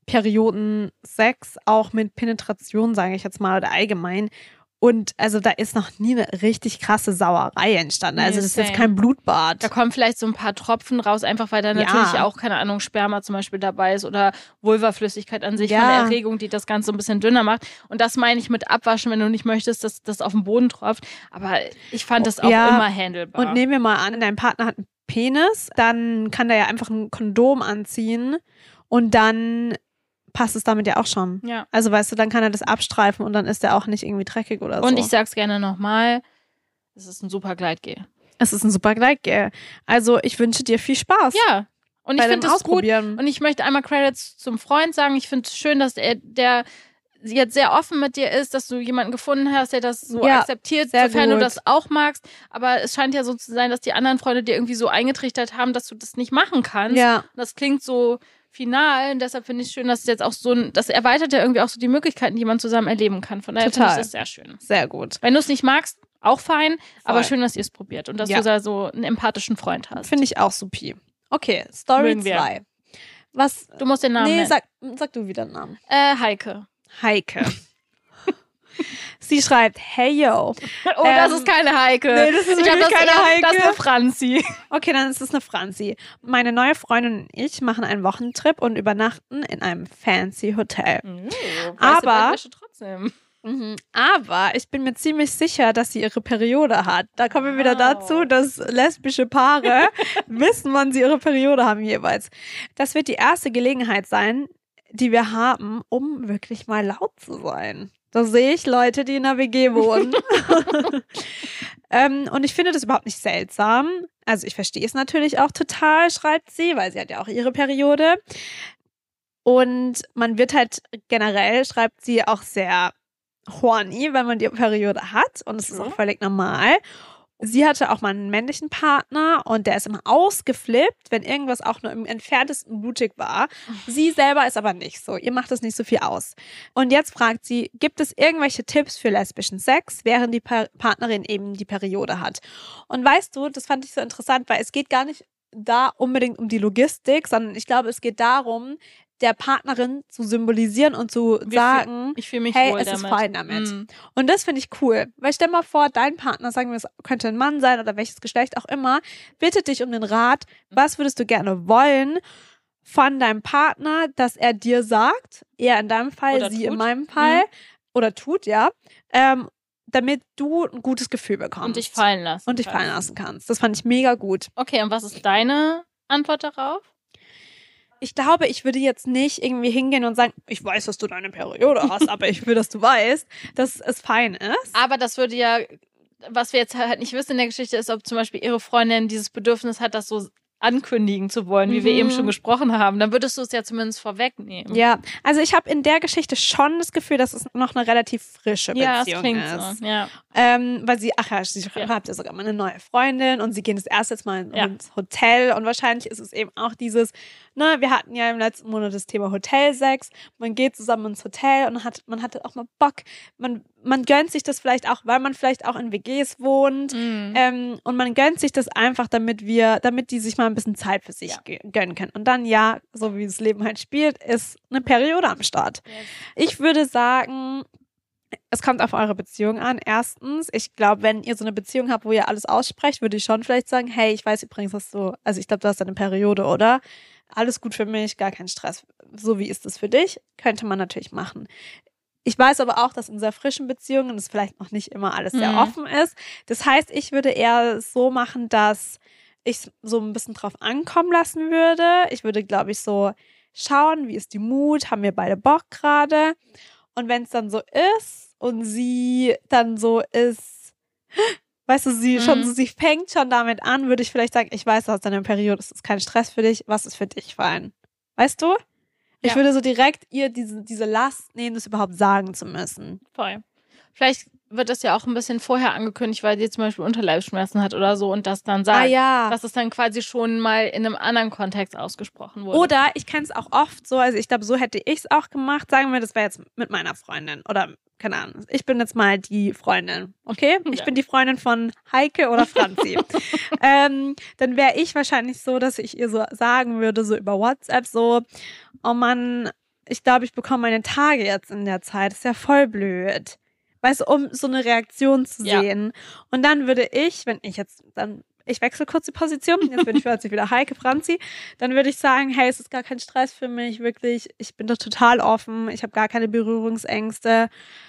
[SPEAKER 2] Periodensex, auch mit Penetration, sage ich jetzt mal, oder allgemein. Und also da ist noch nie eine richtig krasse Sauerei entstanden. Also das ist jetzt kein Blutbad.
[SPEAKER 3] Da kommen vielleicht so ein paar Tropfen raus, einfach weil da natürlich auch, keine Ahnung, Sperma zum Beispiel dabei ist oder Vulvaflüssigkeit an sich von der Erregung, die das Ganze ein bisschen dünner macht. Und das meine ich mit Abwaschen, wenn du nicht möchtest, dass das auf den Boden tropft. Aber ich fand das auch immer handelbar.
[SPEAKER 2] Und nehmen wir mal an, dein Partner hat einen Penis, dann kann der ja einfach ein Kondom anziehen und dann passt es damit ja auch schon.
[SPEAKER 3] Ja.
[SPEAKER 2] Also weißt du, dann kann er das abstreifen und dann ist er auch nicht irgendwie dreckig oder so.
[SPEAKER 3] Und ich sag's gerne nochmal, es ist ein super Gleitgel.
[SPEAKER 2] Es ist ein super Gleitgel. Also ich wünsche dir viel Spaß.
[SPEAKER 3] Ja. Und ich finde es gut. Und ich möchte einmal Credits zum Freund sagen. Ich finde es schön, dass der jetzt sehr offen mit dir ist, dass du jemanden gefunden hast, der das so akzeptiert, sofern du das auch magst. Aber es scheint ja so zu sein, dass die anderen Freunde dir irgendwie so eingetrichtert haben, dass du das nicht machen kannst.
[SPEAKER 2] Ja.
[SPEAKER 3] Und das klingt so final. Und deshalb finde ich es schön, dass es jetzt auch das erweitert ja irgendwie auch so die Möglichkeiten, die man zusammen erleben kann. Von daher finde ich das sehr schön.
[SPEAKER 2] Sehr gut.
[SPEAKER 3] Wenn du es nicht magst, auch fein. Aber schön, dass ihr es probiert und dass du da so einen empathischen Freund hast.
[SPEAKER 2] Finde ich auch supi. Okay, Story 2. Was?
[SPEAKER 3] Du musst den Namen nennen.
[SPEAKER 2] Sag du wieder den Namen.
[SPEAKER 3] Heike.
[SPEAKER 2] Sie schreibt, hey yo.
[SPEAKER 3] Oh, das ist keine Heike.
[SPEAKER 2] Nee, das ist wirklich keine Heike.
[SPEAKER 3] Das ist eine Franzi.
[SPEAKER 2] Okay, dann ist es eine Franzi. Meine neue Freundin und ich machen einen Wochentrip und übernachten in einem fancy Hotel. Aber ich bin mir ziemlich sicher, dass sie ihre Periode hat. Da kommen wir wieder dazu, dass lesbische Paare wissen, wann sie ihre Periode haben jeweils. Das wird die erste Gelegenheit sein, die wir haben, um wirklich mal laut zu sein. Da sehe ich Leute, die in der WG wohnen. Und ich finde das überhaupt nicht seltsam. Also ich verstehe es natürlich auch total, schreibt sie, weil sie hat ja auch ihre Periode. Und man wird halt generell, schreibt sie, auch sehr horny, wenn man die Periode hat. Und es ist auch völlig normal. Sie hatte auch mal einen männlichen Partner und der ist immer ausgeflippt, wenn irgendwas auch nur im entferntesten blutig war. Sie selber ist aber nicht so. Ihr macht das nicht so viel aus. Und jetzt fragt sie, gibt es irgendwelche Tipps für lesbischen Sex, während die Partnerin eben die Periode hat? Und weißt du, das fand ich so interessant, weil es geht gar nicht da unbedingt um die Logistik, sondern ich glaube, es geht darum, der Partnerin zu symbolisieren und zu sagen,
[SPEAKER 3] ich fühle mich
[SPEAKER 2] hey,
[SPEAKER 3] wohl
[SPEAKER 2] es
[SPEAKER 3] damit.
[SPEAKER 2] ist fein damit. Und das finde ich cool. Weil stell mal vor, dein Partner, sagen wir, es könnte ein Mann sein oder welches Geschlecht auch immer, bittet dich um den Rat, was würdest du gerne wollen von deinem Partner, dass er dir sagt, er in deinem Fall,
[SPEAKER 3] Oder
[SPEAKER 2] sie
[SPEAKER 3] tut.
[SPEAKER 2] in meinem Fall, oder tut, ja, damit du ein gutes Gefühl bekommst.
[SPEAKER 3] Und dich fallen lassen.
[SPEAKER 2] Und dich fallen lassen kannst. Das fand ich mega gut.
[SPEAKER 3] Okay, und was ist deine Antwort darauf?
[SPEAKER 2] Ich glaube, ich würde jetzt nicht irgendwie hingehen und sagen, ich weiß, dass du deine Periode hast, aber ich will, dass du weißt, dass es fein ist.
[SPEAKER 3] Aber das würde ja, was wir jetzt halt nicht wissen in der Geschichte, ist, ob zum Beispiel ihre Freundin dieses Bedürfnis hat, das so ankündigen zu wollen, wie wir eben schon gesprochen haben. Dann würdest du es ja zumindest vorwegnehmen.
[SPEAKER 2] Ja, also ich habe in der Geschichte schon das Gefühl, dass es noch eine relativ frische Beziehung
[SPEAKER 3] Ja, es klingt
[SPEAKER 2] ist.
[SPEAKER 3] so. Ja.
[SPEAKER 2] Weil sie hat ja sogar mal eine neue Freundin und sie gehen das erste Mal ins Hotel und wahrscheinlich ist es eben auch dieses, ne, wir hatten ja im letzten Monat das Thema Hotelsex, man geht zusammen ins Hotel und man hatte auch mal Bock, man gönnt sich das vielleicht auch, weil man vielleicht auch in WGs wohnt und man gönnt sich das einfach, damit die sich mal ein bisschen Zeit für sich gönnen können. Und dann, ja, so wie das Leben halt spielt, ist eine Periode am Start. Yes. Ich würde sagen, es kommt auf eure Beziehung an. Erstens, ich glaube, wenn ihr so eine Beziehung habt, wo ihr alles aussprecht, würde ich schon vielleicht sagen, hey, ich weiß übrigens, ich glaube, du hast eine Periode, oder? Alles gut für mich, gar kein Stress. So wie ist es für dich? Könnte man natürlich machen. Ich weiß aber auch, dass in sehr frischen Beziehungen es vielleicht noch nicht immer alles sehr offen ist. Das heißt, ich würde eher so machen, dass ich so ein bisschen drauf ankommen lassen würde. Ich würde, glaube ich, so schauen, wie ist die Mut, haben wir beide Bock gerade? Und wenn es dann so ist und sie dann so ist, weißt du, sie fängt schon damit an, würde ich vielleicht sagen, ich weiß, du hast deine Periode, es ist kein Stress für dich, was ist für dich fein? Weißt du? Ich würde so direkt ihr diese Last nehmen, das überhaupt sagen zu müssen.
[SPEAKER 3] Voll. Vielleicht wird das ja auch ein bisschen vorher angekündigt, weil sie zum Beispiel Unterleibsschmerzen hat oder so und das dann sagt, dass es dann quasi schon mal in einem anderen Kontext ausgesprochen wurde.
[SPEAKER 2] Oder ich kenne es auch oft so, also ich glaube, so hätte ich es auch gemacht. Sagen wir, das wäre jetzt mit meiner Freundin oder keine Ahnung. Ich bin jetzt mal die Freundin, okay? Ich bin die Freundin von Heike oder Franzi. Dann wäre ich wahrscheinlich so, dass ich ihr so sagen würde, so über WhatsApp so, oh Mann, ich glaube, ich bekomme meine Tage jetzt in der Zeit. Das ist ja voll blöd. Weißt du, um so eine Reaktion zu sehen. Und dann würde ich, wenn ich jetzt dann, ich wechsle kurz die Position, jetzt bin ich plötzlich wieder Heike, Franzi, dann würde ich sagen, hey, es ist gar kein Stress für mich, wirklich, ich bin doch total offen, ich habe gar keine Berührungsängste,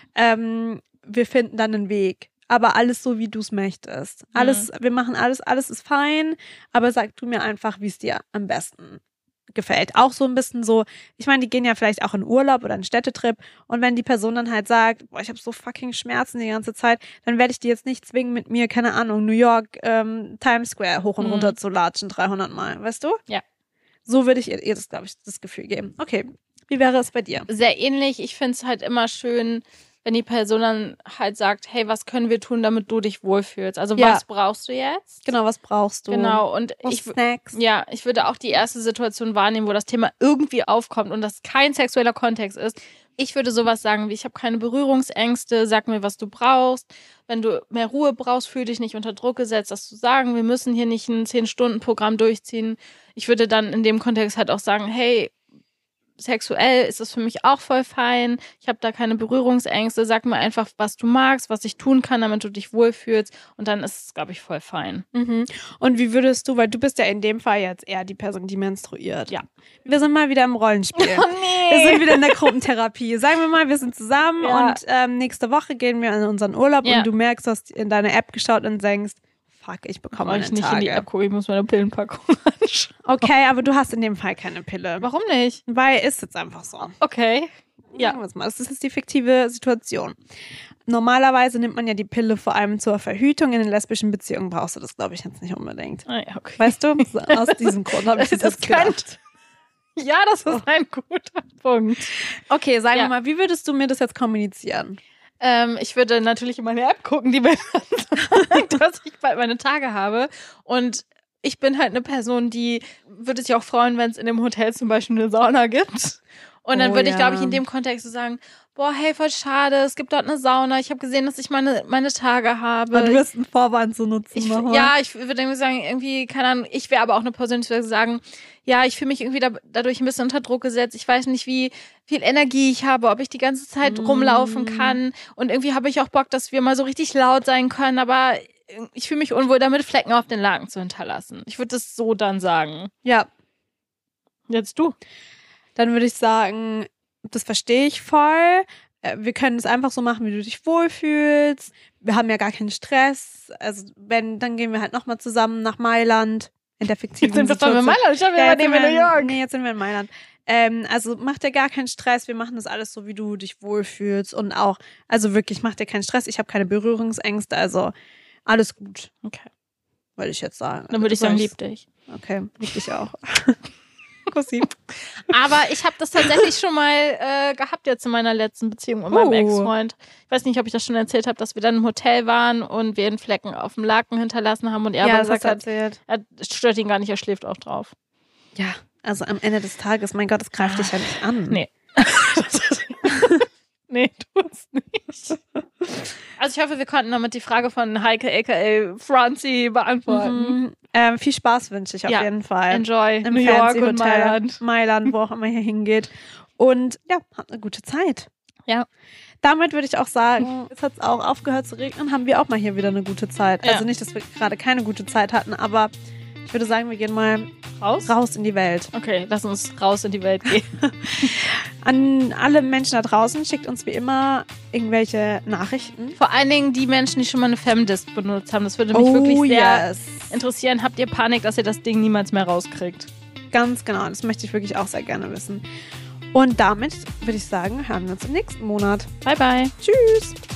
[SPEAKER 2] wir finden dann einen Weg. Aber alles so, wie du es möchtest. Alles, wir machen alles ist fein, aber sag du mir einfach, wie es dir am besten gefällt. Auch so ein bisschen so, ich meine, die gehen ja vielleicht auch in Urlaub oder einen Städtetrip und wenn die Person dann halt sagt, boah, ich habe so fucking Schmerzen die ganze Zeit, dann werde ich die jetzt nicht zwingen, mit mir, keine Ahnung, New York, Times Square hoch und runter zu latschen 300 Mal, weißt du?
[SPEAKER 3] Ja.
[SPEAKER 2] So würde ich ihr das, glaube ich, das Gefühl geben. Okay, wie wäre es bei dir?
[SPEAKER 3] Sehr ähnlich. Ich finde es halt immer schön, wenn die Person dann halt sagt, hey, was können wir tun, damit du dich wohlfühlst? Also was brauchst du jetzt?
[SPEAKER 2] Genau, was brauchst du?
[SPEAKER 3] Genau, und
[SPEAKER 2] Snacks.
[SPEAKER 3] Ich würde auch die erste Situation wahrnehmen, wo das Thema irgendwie aufkommt und das kein sexueller Kontext ist. Ich würde sowas sagen wie, ich habe keine Berührungsängste, sag mir, was du brauchst. Wenn du mehr Ruhe brauchst, fühl dich nicht unter Druck gesetzt, das zu sagen. Wir müssen hier nicht ein 10-Stunden-Programm durchziehen. Ich würde dann in dem Kontext halt auch sagen, hey, sexuell ist es für mich auch voll fein. Ich habe da keine Berührungsängste. Sag mir einfach, was du magst, was ich tun kann, damit du dich wohlfühlst. Und dann ist es, glaube ich, voll fein.
[SPEAKER 2] Und wie würdest du, weil du bist ja in dem Fall jetzt eher die Person, die menstruiert.
[SPEAKER 3] Ja.
[SPEAKER 2] Wir sind mal wieder im Rollenspiel.
[SPEAKER 3] Oh nee.
[SPEAKER 2] Wir sind wieder in der Gruppentherapie. Sagen wir mal, wir sind zusammen und nächste Woche gehen wir in unseren Urlaub und du merkst, du hast in deine App geschaut und denkst, fuck, ich bekomme meine
[SPEAKER 3] nicht
[SPEAKER 2] Tage.
[SPEAKER 3] In die App gucken, ich muss meine Pillenpackung anschauen.
[SPEAKER 2] Okay, aber du hast in dem Fall keine Pille.
[SPEAKER 3] Warum nicht?
[SPEAKER 2] Weil ist jetzt einfach so.
[SPEAKER 3] Okay. Ja.
[SPEAKER 2] Sagen wir es mal. Das ist jetzt die fiktive Situation. Normalerweise nimmt man ja die Pille vor allem zur Verhütung. In den lesbischen Beziehungen brauchst du das, glaube ich, jetzt nicht unbedingt.
[SPEAKER 3] Ah, ja, okay.
[SPEAKER 2] Weißt du, aus diesem Grund habe ich das jetzt gedacht.
[SPEAKER 3] Ja, das ist ein guter Punkt.
[SPEAKER 2] Okay, sagen wir mal, wie würdest du mir das jetzt kommunizieren?
[SPEAKER 3] Ich würde natürlich in meine App gucken, die mir sagt, dass ich bald meine Tage habe. Und ich bin halt eine Person, die würde sich auch freuen, wenn es in dem Hotel zum Beispiel eine Sauna gibt. Und dann würde ich, glaube ich, in dem Kontext so sagen, boah, hey, voll schade, es gibt dort eine Sauna. Ich habe gesehen, dass ich meine Tage habe.
[SPEAKER 2] Aber du wirst einen Vorwand so nutzen.
[SPEAKER 3] Ich würde irgendwie sagen, irgendwie, keine Ahnung, ich wäre aber auch eine Person, die würde sagen, ja, ich fühle mich irgendwie dadurch ein bisschen unter Druck gesetzt. Ich weiß nicht, wie viel Energie ich habe, ob ich die ganze Zeit rumlaufen kann. Und irgendwie habe ich auch Bock, dass wir mal so richtig laut sein können, aber ich fühle mich unwohl, damit Flecken auf den Laken zu hinterlassen. Ich würde das so dann sagen.
[SPEAKER 2] Ja.
[SPEAKER 3] Jetzt du.
[SPEAKER 2] Dann würde ich sagen, das verstehe ich voll. Wir können es einfach so machen, wie du dich wohlfühlst. Wir haben ja gar keinen Stress. Also wenn, dann gehen wir halt nochmal zusammen nach Mailand. In der fiktiven
[SPEAKER 3] Jetzt sind wir
[SPEAKER 2] Situation.
[SPEAKER 3] in Mailand. Ich habe ja in New York.
[SPEAKER 2] Nee, jetzt sind wir in Mailand. Also mach dir gar keinen Stress. Wir machen das alles so, wie du dich wohlfühlst. Und auch, also wirklich, mach dir keinen Stress. Ich habe keine Berührungsängste. Also alles gut.
[SPEAKER 3] Okay.
[SPEAKER 2] Würde ich jetzt sagen.
[SPEAKER 3] Dann würde ich sagen, lieb dich.
[SPEAKER 2] Okay, lieb dich auch. Kussi.
[SPEAKER 3] Aber ich habe das tatsächlich schon mal gehabt jetzt in meiner letzten Beziehung mit meinem Ex-Freund. Ich weiß nicht, ob ich das schon erzählt habe, dass wir dann im Hotel waren und wir einen Flecken auf dem Laken hinterlassen haben und er aber gesagt hat, es stört ihn gar nicht, er schläft auch drauf.
[SPEAKER 2] Ja, also am Ende des Tages, mein Gott, das greift dich ja nicht an.
[SPEAKER 3] Nee. Nee, tut's nicht. Also ich hoffe, wir konnten damit die Frage von Heike aka Franzi beantworten.
[SPEAKER 2] Viel Spaß wünsche ich auf jeden Fall.
[SPEAKER 3] Enjoy
[SPEAKER 2] Im
[SPEAKER 3] New York
[SPEAKER 2] Fancy
[SPEAKER 3] und
[SPEAKER 2] Hotel, Mailand, wo auch immer ihr hingeht. Und ja, habt eine gute Zeit.
[SPEAKER 3] Ja.
[SPEAKER 2] Damit würde ich auch sagen, jetzt hat es auch aufgehört zu regnen, haben wir auch mal hier wieder eine gute Zeit.
[SPEAKER 3] Ja.
[SPEAKER 2] Also nicht, dass wir gerade keine gute Zeit hatten, aber ich würde sagen, wir gehen mal raus in die Welt.
[SPEAKER 3] Okay, lass uns raus in die Welt gehen.
[SPEAKER 2] An alle Menschen da draußen, schickt uns wie immer irgendwelche Nachrichten.
[SPEAKER 3] Vor allen Dingen die Menschen, die schon mal eine Femdisc benutzt haben. Das würde mich wirklich sehr interessieren. Habt ihr Panik, dass ihr das Ding niemals mehr rauskriegt?
[SPEAKER 2] Ganz genau, das möchte ich wirklich auch sehr gerne wissen. Und damit würde ich sagen, hören wir uns im nächsten Monat.
[SPEAKER 3] Bye, bye.
[SPEAKER 2] Tschüss.